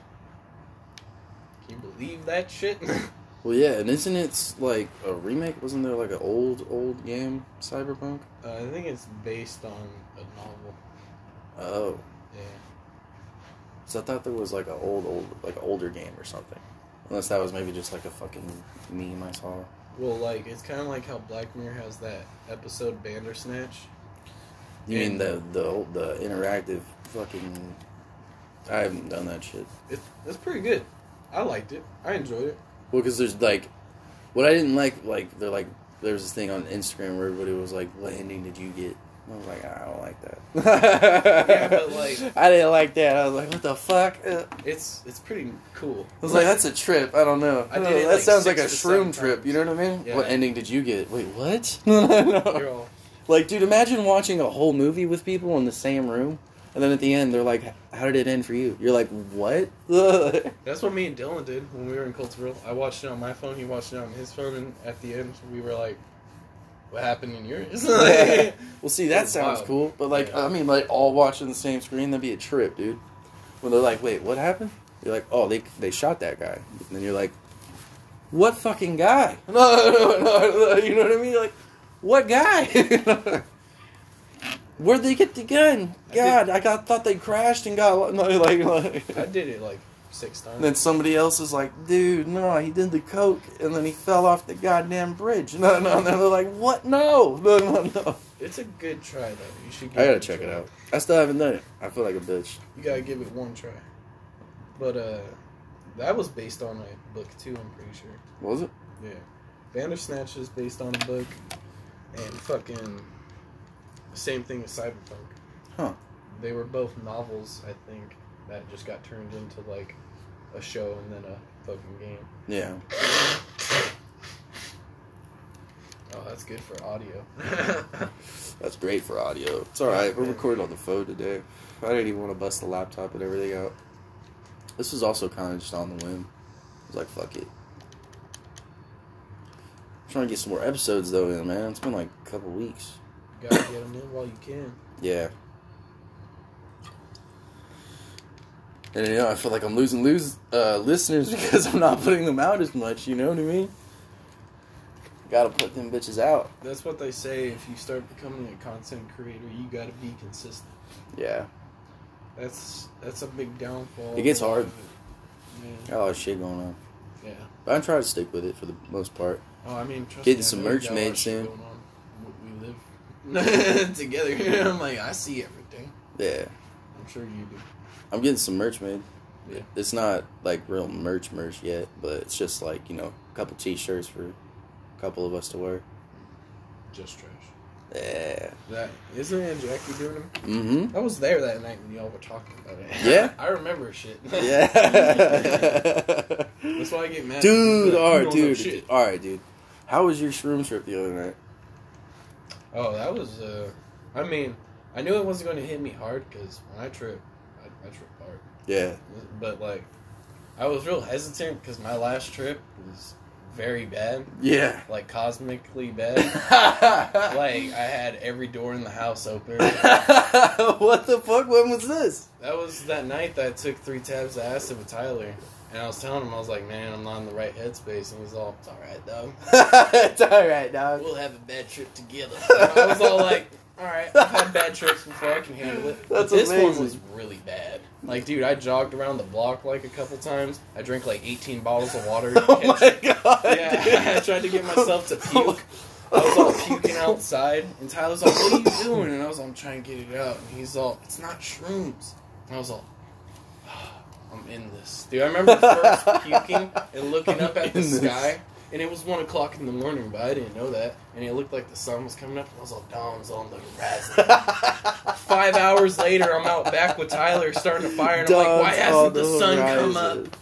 Can you believe that shit? Well, yeah, and isn't it like a remake? Wasn't there like an old, old game, Cyberpunk? uh, I think it's based on a novel. Oh. Yeah. So I thought there was like an old, old, like an older game or something. Unless that was maybe just like a fucking meme I saw. Well, like, it's kind of like how Black Mirror has that episode Bandersnatch. You mean And- the the old- the interactive fucking? I haven't done that shit. It, it's pretty good. I liked it. I enjoyed it. Well, because there's like, what I didn't like, like they're like, there's this thing on Instagram where everybody was like, "What ending did you get?" And I was like, "I don't like that." Yeah, but, like- I didn't like that. I was like, "What the fuck?" Uh, It's it's pretty cool. I was like, "That's a trip." I don't know. I did Uh, it, that like, sounds like a six to seven shroom trip. times. You know what I mean? Yeah. What ending did you get? Wait, what? No, no, no. You're all, Like, dude, imagine watching a whole movie with people in the same room, and then at the end they're like, "How did it end for you?" You're like, "What?" that's what me and Dylan did when we were in Coulterville. I watched it on my phone. He watched it on his phone, and at the end we were like, "What happened in yours?" Like, Well, see, that It's sounds wild. cool, but like, Yeah. I mean, like all watching the same screen, that'd be a trip, dude. When they're like, "Wait, what happened?" You're like, "Oh, they they shot that guy," and then you're like, "What fucking guy?" No, no, no, no, you know what I mean? Like, what guy? Where'd they get the gun? I God, I got thought they crashed and got no, like, like. I did it like six times. And then somebody else is like, "Dude, no, he did the coke, and then he fell off the goddamn bridge." No, no, no. They're like, "What? No, no, no, no." It's a good try though. You should. Give I gotta it a check it try. out. I still haven't done it. I feel like a bitch. You gotta give it one try. But uh, that was based on a book too. I'm pretty sure. Was it? Yeah, Bandersnatch is based on a book, and fucking same thing as Cyberpunk. Huh. They were both novels, I think, that just got turned into like a show and then a fucking game. Yeah. Oh, that's good for audio. That's great for audio. It's alright. We're recording on the phone today. I didn't even want to bust the laptop and everything out. This was also kind of just on the whim. I was like, fuck it. I'm trying to get some more episodes though in, man. It's been like a couple weeks. You gotta get them in while you can. Yeah. And you know, I feel like I'm losing lose uh, listeners because I'm not putting them out as much. You know what I mean? Gotta put them bitches out. That's what they say. If you start becoming a content creator, you gotta be consistent. Yeah. That's that's a big downfall. It gets hard. Yeah. Got a lot of shit going on. Yeah. But I try to stick with it for the most part. Oh, I mean, trust Getting me, I some know you merch got a lot made of shit soon. going on. We live together. I'm like, I see everything. Yeah. I'm sure you do. I'm getting some merch made. Yeah. It's not like real merch merch yet, but it's just like, you know, a couple t-shirts for a couple of us to wear. Just trash. Yeah. That isn't it Jackie doing them? Mm-hmm. I was there that night when y'all were talking about it. Yeah? I remember shit. Yeah. That's why I get mad. Dude, Like, you alright, don't know dude. shit. Alright, dude. How was your shroom trip the other night? Oh, that was. Uh, I mean, I knew it wasn't going to hit me hard because when I trip, I, I trip hard. Yeah. But like, I was real hesitant because my last trip was very bad, Yeah. like cosmically bad. Like I had every door in the house open. What the fuck? When was this? That was that night that I took three tabs of acid with Tyler. And I was telling him, I was like, man, I'm not in the right headspace. And he's all, it's alright, dog. It's alright, dog. We'll have a bad trip together. I was all like, alright, I've had bad trips before, I can handle it. But That's this amazing. one was really bad. Like, dude, I jogged around the block like a couple times. I drank like eighteen bottles of water. Oh my god. Yeah, I tried to get myself to puke. I was all puking outside, and Tyler's like, what are you doing? And I was all, I'm trying to get it out. And he's all, it's not shrooms. And I was all, I'm in this. Dude, I remember first puking and looking up at the In this. sky, and it was one o'clock in the morning, but I didn't know that. And it looked like the sun was coming up, and I was all, dawn's on the horizon. Five hours later, I'm out back with Tyler starting a fire, and I'm like, why hasn't the sun come up?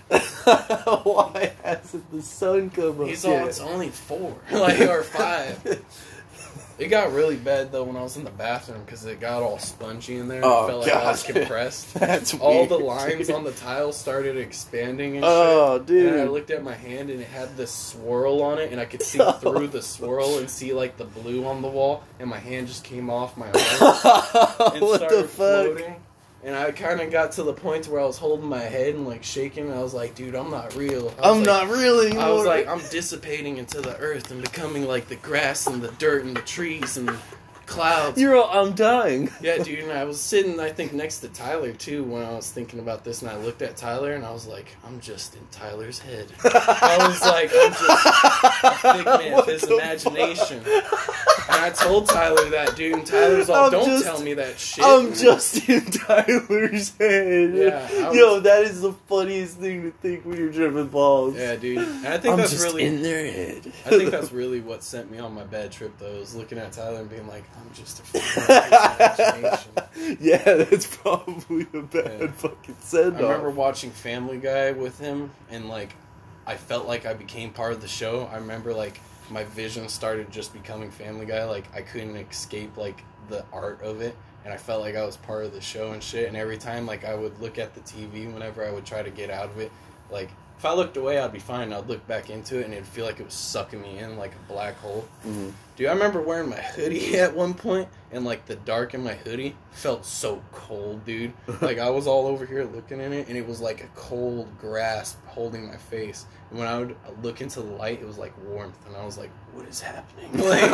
Why hasn't the sun come up? He's all, yet? it's only four, like, or five. It got really bad though when I was in the bathroom because it got all spongy in there. And Oh, it felt like I was God. compressed. That's All weird, the lines dude. on the tile started expanding and Oh, shit. dude. And I looked at my hand and it had this swirl on it, and I could see Oh. through the swirl and see like the blue on the wall. And my hand just came off my arm and What started the fuck? floating. And I kind of got to the point where I was holding my head and like shaking. And I was like, dude, I'm not real. I was I'm like, not real anymore. I was like, I'm dissipating into the earth and becoming like the grass and the dirt and the trees and the clouds. You're all, I'm dying. Yeah, dude, and I was sitting, I think, next to Tyler, too, when I was thinking about this, and I looked at Tyler, and I was like, I'm just in Tyler's head. I was like, I'm just a figment of What his the imagination. And I told Tyler that, dude, and Tyler's all, I'm don't just- tell me that shit. I'm just in Tyler's head. Yeah, I was- Yo, that is the funniest thing to think when you're tripping balls. Yeah, dude. And I think I'm that's just really... in their head. I think that's really what sent me on my bad trip, though, was looking at Tyler and being like, I'm just a figment of his imagination. Yeah, that's probably a bad Yeah. fucking send I remember watching Family Guy with him, and like, I felt like I became part of the show. I remember like my vision started just becoming Family Guy. Like I couldn't escape like the art of it, and I felt like I was part of the show and shit. And every time like I would look at the T V, whenever I would try to get out of it, like if I looked away, I'd be fine. I'd look back into it, and it'd feel like it was sucking me in like a black hole. Mm-hmm. Dude, I remember wearing my hoodie at one point, and like the dark in my hoodie felt so cold, dude. Like I was all over here looking in it, and it was like a cold grasp holding my face. And when I would look into the light, it was like warmth, and I was like, "What is happening?"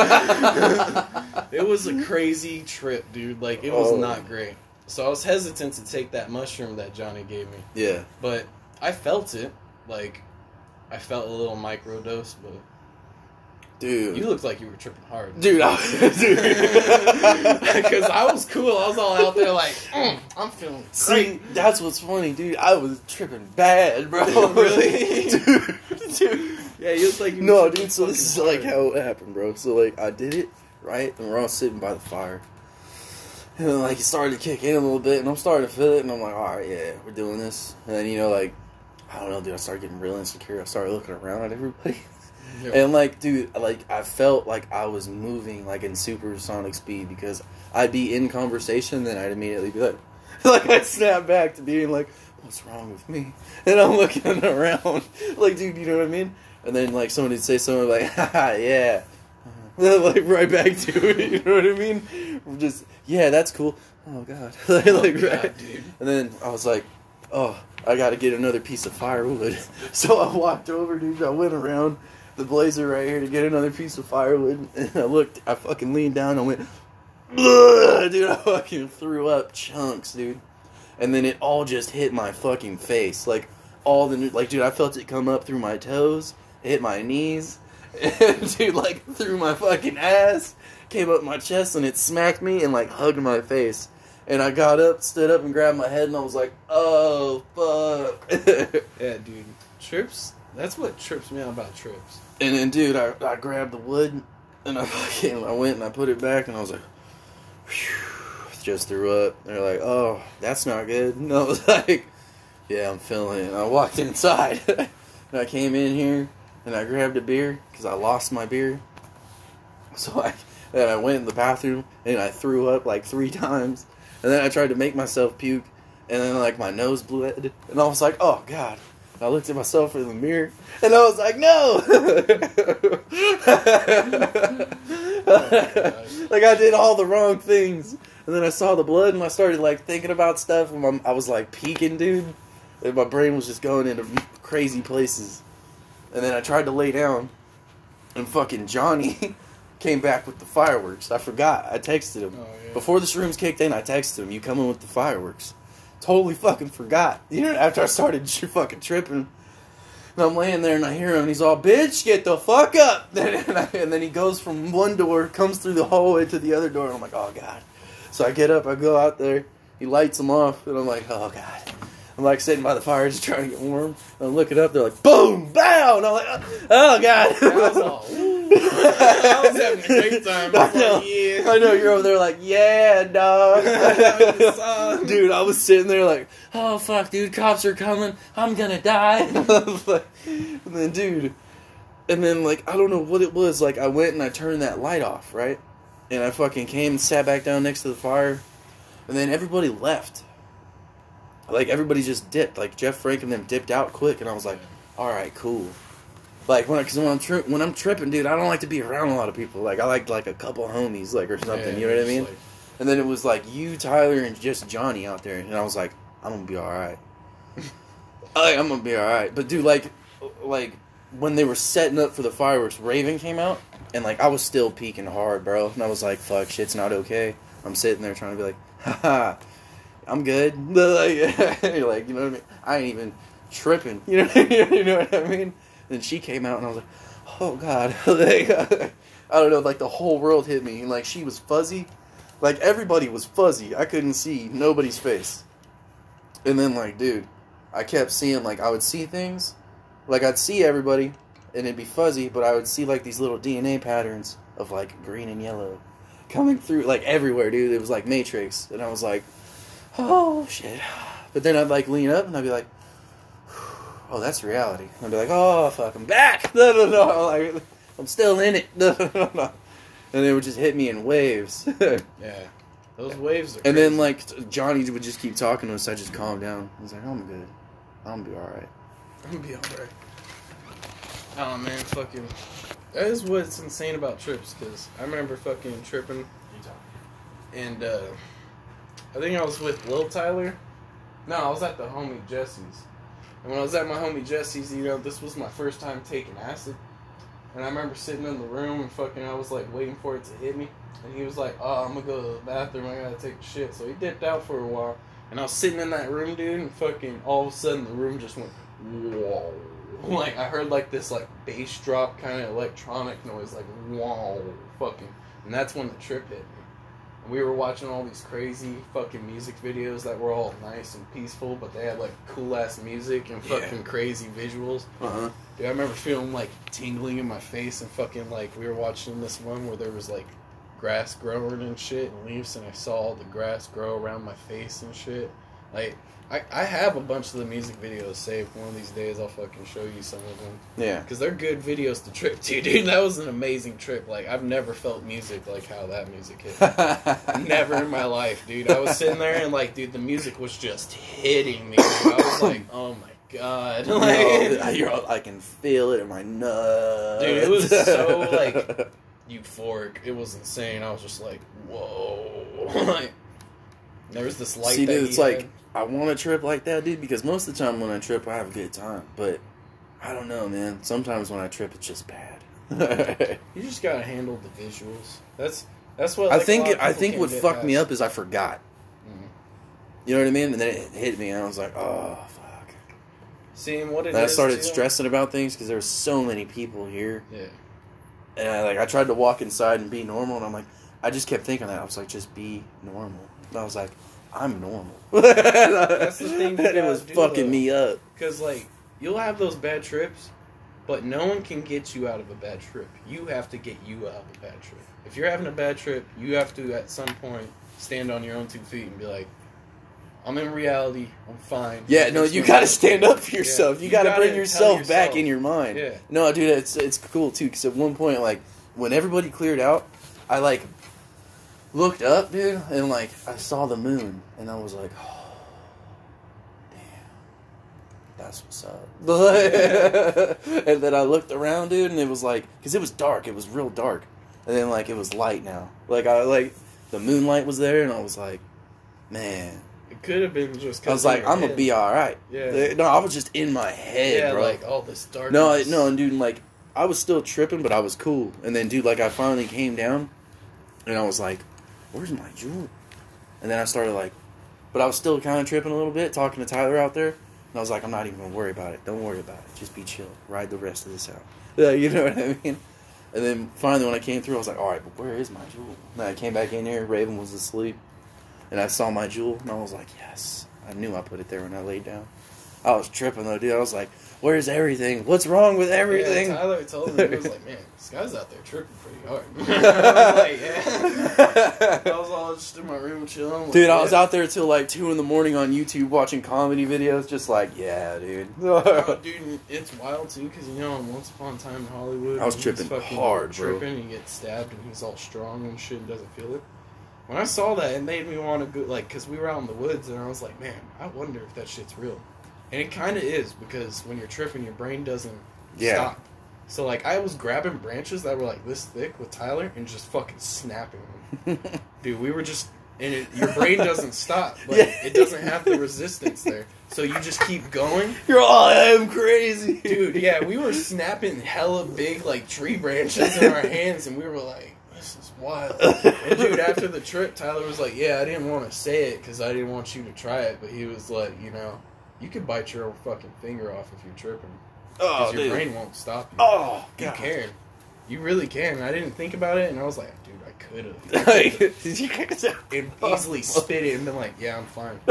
Like, it was a crazy trip, dude. Like it was Oh. not great. So I was hesitant to take that mushroom that Johnny gave me, Yeah. but I felt it. Like I felt a little microdose, but. Dude. You looked like you were tripping hard. Dude, I dude. Because I was cool. I was all out there like, mm, I'm feeling See, great. that's what's funny, dude. I was tripping bad, bro. Really? dude, dude. Yeah, you look like you were No, tripping dude, so this is fucking like hard. how it happened, bro. So, like, I did it, right? And we're all sitting by the fire. And then, like, it started to kick in a little bit, and I'm starting to feel it, and I'm like, alright, yeah, we're doing this. And then, you know, like, I don't know, dude, I started getting real insecure. I started looking around at everybody. Yeah. And, like, dude, like, I felt like I was moving, like, in supersonic speed, because I'd be in conversation, then I'd immediately be like, like, I'd snap back to being like, what's wrong with me? And I'm looking around, like, dude, you know what I mean? And then, like, someone would say something like, haha, yeah. Like, right back to it, you know what I mean? We're just, yeah, that's cool. Oh, God. like, Oh, like, God, right. dude. And then I was like, oh, I gotta get another piece of firewood. So I walked over, dude, I went around the blazer right here to get another piece of firewood. And I looked, I fucking leaned down and went, ugh, dude, I fucking threw up chunks, dude. And then it all just hit my fucking face. Like, all the, like, dude, I felt it come up through my toes, hit my knees, and, dude, like, through my fucking ass, came up my chest, and it smacked me and, like, hugged my face. And I got up, stood up, and grabbed my head, and I was like, oh, fuck. Yeah, dude. Trips? That's what trips me out about trips. And then, dude, I, I grabbed the wood, and I fucking, I went and I put it back, and I was like, whew, just threw up. They're like, oh, that's not good. And I was like, yeah, I'm feeling it. And I walked inside, and I came in here, and I grabbed a beer, because I lost my beer. So I, and I went in the bathroom, and I threw up like three times. And then I tried to make myself puke, and then, like, my nose bled. And I was like, oh, God. And I looked at myself in the mirror, and I was like, no! Like, I did all the wrong things. And then I saw the blood, and I started, like, thinking about stuff, and my, I was, like, peeking, dude. And my brain was just going into crazy places. And then I tried to lay down, and fucking Johnny came back with the fireworks. I forgot. I texted him. Oh, yeah. Before the shrooms kicked in, I texted him, you coming with the fireworks? Totally fucking forgot. You know, after I started tr- fucking tripping. And I'm laying there and I hear him and he's all, bitch, get the fuck up! and, I, and then he goes from one door, comes through the hallway to the other door, and I'm like, oh, God. So I get up, I go out there, he lights them off, and I'm like, oh, God. I'm like sitting by the fire just trying to get warm. And I'm looking up, they're like, boom, bow! And I'm like, oh, God. I was all, ooh. I was having a great time. I was I know, like, yeah. I know, you're over there like, yeah, dog. The song. Dude, I was sitting there like, oh, fuck, dude, cops are coming. I'm gonna die. Like, and then, dude, and then, like, I don't know what it was. Like, I went and I turned that light off, right? And I fucking came and sat back down next to the fire. And then everybody left. Like, everybody just dipped. Like, Jeff Frank and them dipped out quick. And I was like, alright, cool. Like, when, cause when, I'm tri- when I'm tripping, dude, I don't like to be around a lot of people. Like, I like, like, a couple homies, like, or something. Yeah, you know what I mean? like, And then it was, like, you, Tyler, and just Johnny out there. And I was like, I'm gonna be alright. like, I'm gonna be alright. But, dude, like, like, when they were setting up for the fireworks, Raven came out. And, like, I was still peeking hard, bro. And I was like, fuck, shit's not okay. I'm sitting there trying to be like, haha, I'm good. like, like, you know what I mean? I ain't even tripping. You know, you know what I mean? Then she came out, and I was like, oh, God. like, I don't know, like, the whole world hit me. And, like, she was fuzzy. Like, everybody was fuzzy. I couldn't see nobody's face. And then, like, dude, I kept seeing, like, I would see things. Like, I'd see everybody. And it'd be fuzzy, but I would see, like, these little D N A patterns of, like, green and yellow coming through, like, everywhere, dude. It was like Matrix. And I was like, oh, shit. But then I'd, like, lean up, and I'd be like, oh, that's reality. And I'd be like, oh, fuck, I'm back. No, no, no. Like, I'm still in it. No, no, no. And they would just hit me in waves. yeah. Those waves are And crazy. then, like, Johnny would just keep talking to us. I just calmed down. I was like, I'm good. I'm gonna be alright. I'm gonna be alright. Oh man, fucking. That is what's insane about trips, because I remember fucking tripping. And, uh. I think I was with Lil Tyler. No, I was at the homie Jesse's. And when I was at my homie Jesse's, you know, this was my first time taking acid. And I remember sitting in the room and fucking, I was like waiting for it to hit me. And he was like, oh, I'm gonna go to the bathroom, I gotta take a shit. So he dipped out for a while. And I was sitting in that room, dude, and fucking all of a sudden the room just went, whoa. Like, I heard, like, this, like, bass drop kind of electronic noise, like, whoa, fucking. And that's when the trip hit me. And we were watching all these crazy fucking music videos that were all nice and peaceful, but they had, like, cool-ass music and fucking Yeah. crazy visuals. Uh-huh. Dude, I remember feeling, like, tingling in my face and fucking, like, we were watching this one where there was, like, grass growing and shit and leaves, and I saw all the grass grow around my face and shit. Like, I, I have a bunch of the music videos saved. One of these days I'll fucking show you some of them. Yeah. Because they're good videos to trip to, dude. That was an amazing trip. Like, I've never felt music like how that music hit me. Never in my life, dude. I was sitting there and, like, dude, the music was just hitting me. Dude. I was like, oh my god. Like, No, you're all, I can feel it in my nuts. dude, it was so, like, euphoric. It was insane. I was just like, whoa. Like, there was this light See, that dude, he it's had. like, I want to trip like that, dude, because most of the time when I trip, I have a good time. But, I don't know, man. Sometimes when I trip, it's just bad. You just gotta handle the visuals. That's that's what I like, think a lot of I people think can't what get fucked me past. up is I forgot. Mhm. You know what I mean? And then it hit me, and I was like, oh, fuck. Seeing what it And I is, started too. stressing about things because there were so many people here. Yeah. And I, like, I tried to walk inside and be normal, and I'm like, I just kept thinking that. I was like, just be normal. And I was like, I'm normal. That's the thing you And it gotta was do, fucking though. me up. Because, like, you'll have those bad trips, but no one can get you out of a bad trip. You have to get you out of a bad trip. If you're having a bad trip, you have to, at some point, stand on your own two feet and be like, I'm in reality, I'm fine. Yeah, I'm no, just you gonna gotta go stand through up it." for yourself. Yeah. You, gotta, gotta bring tell yourself, back in your mind. Yeah. No, dude, it's it's cool too. Because at one point, like when everybody cleared out, I like looked up, dude, and like I saw the moon, and I was like, oh, damn, that's what's up. And then I looked around, dude, and it was like, because it was dark, it was real dark, and then like it was light now. Like I like the moonlight was there, and I was like, man. It could have been just 'cause I was in like, your I'm gonna head. be all right. Yeah. No, I was just in my head, Yeah, bro. like, all this darkness. No, I, no, and dude, like, I was still tripping, but I was cool. And then, dude, like, I finally came down, and I was like, where's my jewel? And then I started, like, but I was still kind of tripping a little bit, talking to Tyler out there. And I was like, I'm not even going to worry about it. Don't worry about it. Just be chill. Ride the rest of this out. Yeah, you know what I mean? And then, finally, when I came through, I was like, all right, but where is my jewel? And I came back in here, Raven was asleep, and I saw my jewel, and I was like, yes. I knew I put it there when I laid down. I was tripping though, dude. I was like, "Where's everything? What's wrong with everything?" Yeah, Tyler told me, he was like, "Man, this guy's out there tripping pretty hard." I was like, "Yeah." I was all just in my room chilling. Like, Dude, yeah. I was out there till like two in the morning on YouTube watching comedy videos, just like, yeah, dude. Oh, dude, it's wild too, because you know, on Once Upon a Time in Hollywood, I was he's tripping fucking hard, bro. tripping, and he gets stabbed, and he's all strong and shit, and doesn't feel it. When I saw that, it made me want to go, like, because we were out in the woods, and I was like, man, I wonder if that shit's real. And it kind of is, because when you're tripping, your brain doesn't Yeah. stop. So, like, I was grabbing branches that were, like, this thick with Tyler and just fucking snapping them. Dude, we were just, and it, your brain doesn't stop. Like, Yeah. it doesn't have the resistance there. So you just keep going. You're all, I am crazy. Dude, yeah, we were snapping hella big, like, tree branches in our hands, and we were like, this is wild. And, dude, after the trip, Tyler was like, yeah, I didn't want to say it because I didn't want you to try it, but he was like, you know, you could bite your own fucking finger off if you're tripping. Oh, Because your dude. brain won't stop you. Oh, You God. can. You really can. I didn't think about it, and I was like, dude, I could have. Like, And easily spit it and been like, yeah, I'm fine.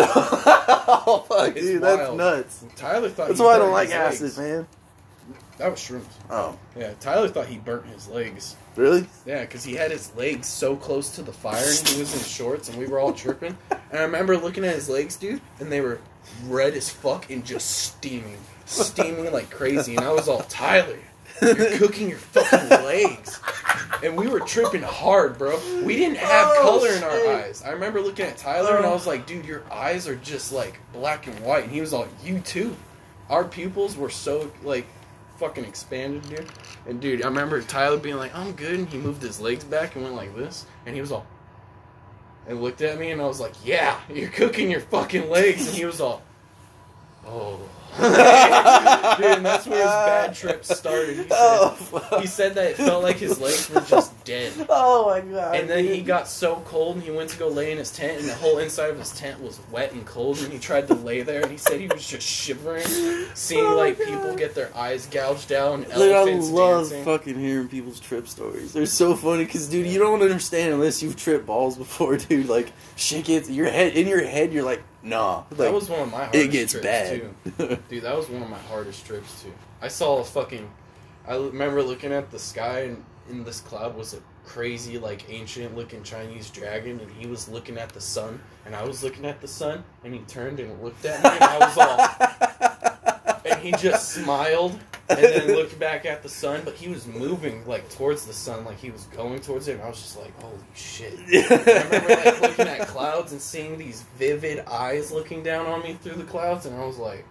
oh, fuck, It's dude, that's wild. nuts. Tyler thought That's he why I burnt don't like his acid, legs. man. That was shrooms. Oh, Yeah, Tyler thought he burnt his legs. really? Yeah, because he had his legs so close to the fire, and he was in shorts, and we were all tripping. And I remember looking at his legs, dude, and they were red as fuck and just steaming. Steaming like crazy. And I was all, Tyler, you're cooking your fucking legs. And we were tripping hard, bro. We didn't have Oh, color in shit. our eyes. I remember looking at Tyler, and I was like, dude, your eyes are just, like, black and white. And he was all, you too. Our pupils were so, like, fucking expanded, dude. And, dude, I remember Tyler being like, I'm good. And he moved his legs back and went like this. And he was all, and looked at me, and I was like, yeah, you're cooking your fucking legs. And he was all, oh. Dude, and that's where his bad trip started. He said, Oh, fuck. he said that it felt like his legs were just dead. Oh, my God. And then he dude. got so cold, and he went to go lay in his tent, and the whole inside of his tent was wet and cold, and he tried to lay there, and he said he was just shivering, seeing, Oh, like, God. people get their eyes gouged out, and Dude, I elephants love dancing. fucking hearing people's trip stories. They're so funny because, dude, you don't understand unless you've tripped balls before, dude. Like, shit gets your head in your head. You're like, nah. Like, That was one of my hardest it gets trips, bad. too. Dude, that was one of my hardest trips, too. I saw a fucking... I l- remember looking at the sky, and in this cloud was a crazy, like, ancient-looking Chinese dragon, and he was looking at the sun, and I was looking at the sun, and he turned and looked at me, and I was all... And he just smiled, and then looked back at the sun, but he was moving, like, towards the sun, like he was going towards it, and I was just like, holy shit. I remember, like, looking at clouds and seeing these vivid eyes looking down on me through the clouds, and I was like,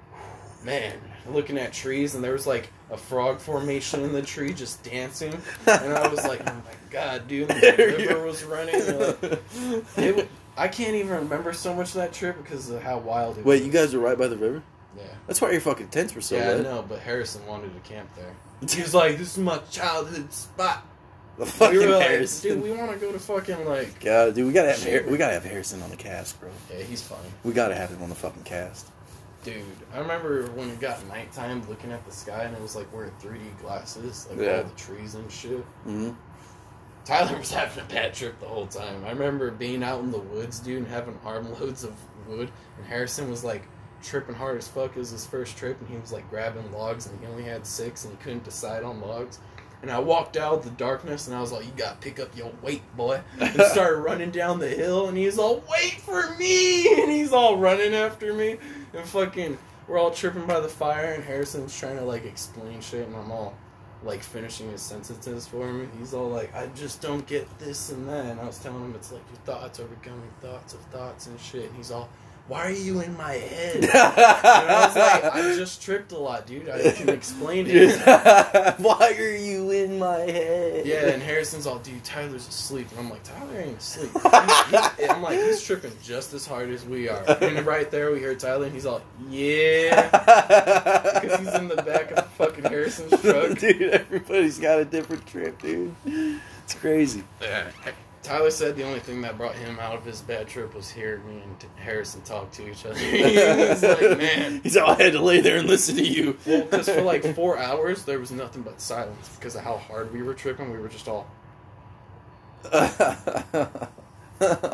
man. Looking at trees, and there was, like, a frog formation in the tree just dancing, and I was like, oh my god, dude, the river was running. And, like, it w- I can't even remember so much of that trip because of how wild it was. Wait, you guys were right by the river? Yeah. That's why your fucking tents were so Yeah, I wet. know, but Harrison wanted to camp there. He was like, this is my childhood spot. The fucking We were like, Harrison. dude, we want to go to fucking, like... God, dude, we gotta have Shit. Har- we gotta have Harrison on the cast, bro. Yeah, he's funny. We gotta have him on the fucking cast. Dude, I remember when it got nighttime looking at the sky and it was like wearing three D glasses, like Yeah. all the trees and shit. Mm-hmm. Tyler was having a bad trip the whole time. I remember being out in the woods, dude, and having armloads of wood, and Harrison was like tripping hard as fuck. It was his first trip, and he was like grabbing logs, and he only had six, and he couldn't decide on logs. And I walked out of the darkness, and I was like, you gotta pick up your weight, boy. And started running down the hill, and he's all, wait for me! And he's all running after me. And fucking, we're all tripping by the fire, and Harrison's trying to, like, explain shit, and I'm all, like, finishing his sentences for him. He's all like, I just don't get this and that. And I was telling him, it's like, your thoughts are becoming thoughts of thoughts and shit. And he's all, why are you in my head? And I was like, I just tripped a lot, dude. I can explain it. Why are you in my head? Yeah, and Harrison's all, dude, Tyler's asleep. And I'm like, Tyler ain't asleep. He's- he's- I'm like, he's tripping just as hard as we are. And right there, we heard Tyler, and he's all, yeah. Because he's in the back of fucking Harrison's truck. Dude, everybody's got a different trip, dude. It's crazy. Yeah. Tyler said the only thing that brought him out of his bad trip was hearing me and Harrison talk to each other. He was like, man. He's all, I had to lay there and listen to you. Well, because for like four hours, there was nothing but silence because of how hard we were tripping. We were just all... Oh, fuck.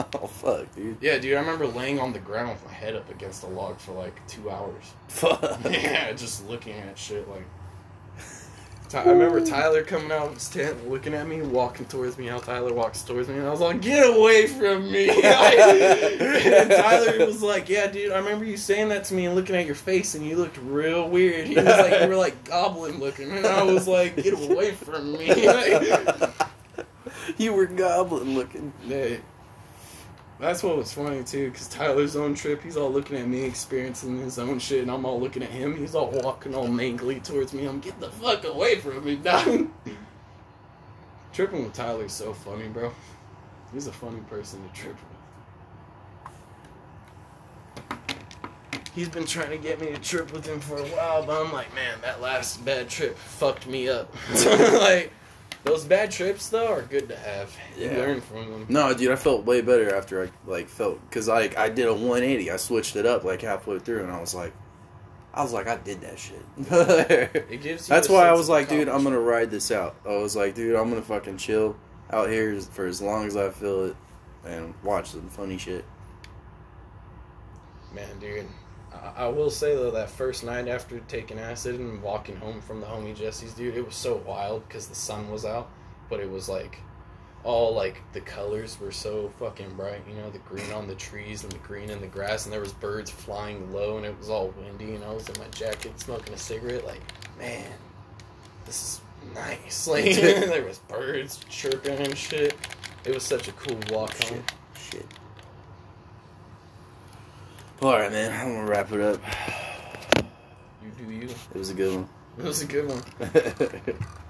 Fuck, dude. Yeah, dude, I remember laying on the ground with my head up against a log for like two hours. Fuck. Yeah, just looking at shit like. Ty- I remember Tyler coming out of his tent, looking at me, walking towards me. How Tyler walks towards me, and I was like, "Get away from me!" And Tyler was like, "Yeah, dude, I remember you saying that to me and looking at your face, and you looked real weird. He was like, you were like goblin looking, and I was like, get away from me." You were goblin looking. Yeah. That's what was funny too, because Tyler's own trip, he's all looking at me, experiencing his own shit, and I'm all looking at him. He's all walking all mangly towards me. I'm getting the fuck away from me, dog. Tripping with Tyler's so funny, bro. He's a funny person to trip with. He's been trying to get me to trip with him for a while, but I'm like, man, that last bad trip fucked me up. Like, those bad trips, though, are good to have. You Yeah. learn from them. No, dude, I felt way better after I, like, felt... Because, like, I did a one eighty. I switched it up, like, halfway through, and I was like... I was like, I did that shit. It gives you That's a why I sense was of like, dude, I'm going to accomplishment. ride this out. I was like, dude, I'm going to fucking chill out here for as long as I feel it and watch some funny shit. Man, dude, I, I will say, though, that first night after taking acid and walking home from the homie Jesse's, dude, it was so wild because the sun was out, but it was like, all like the colors were so fucking bright, you know, the green on the trees and the green in the grass, and there was birds flying low, and it was all windy, and I was in my jacket smoking a cigarette, like, man, this is nice. Like, there was birds chirping and shit. It was such a cool walk home. Shit. Shit. Alright, man, I'm going to wrap it up. You do you. It was a good one. It was a good one.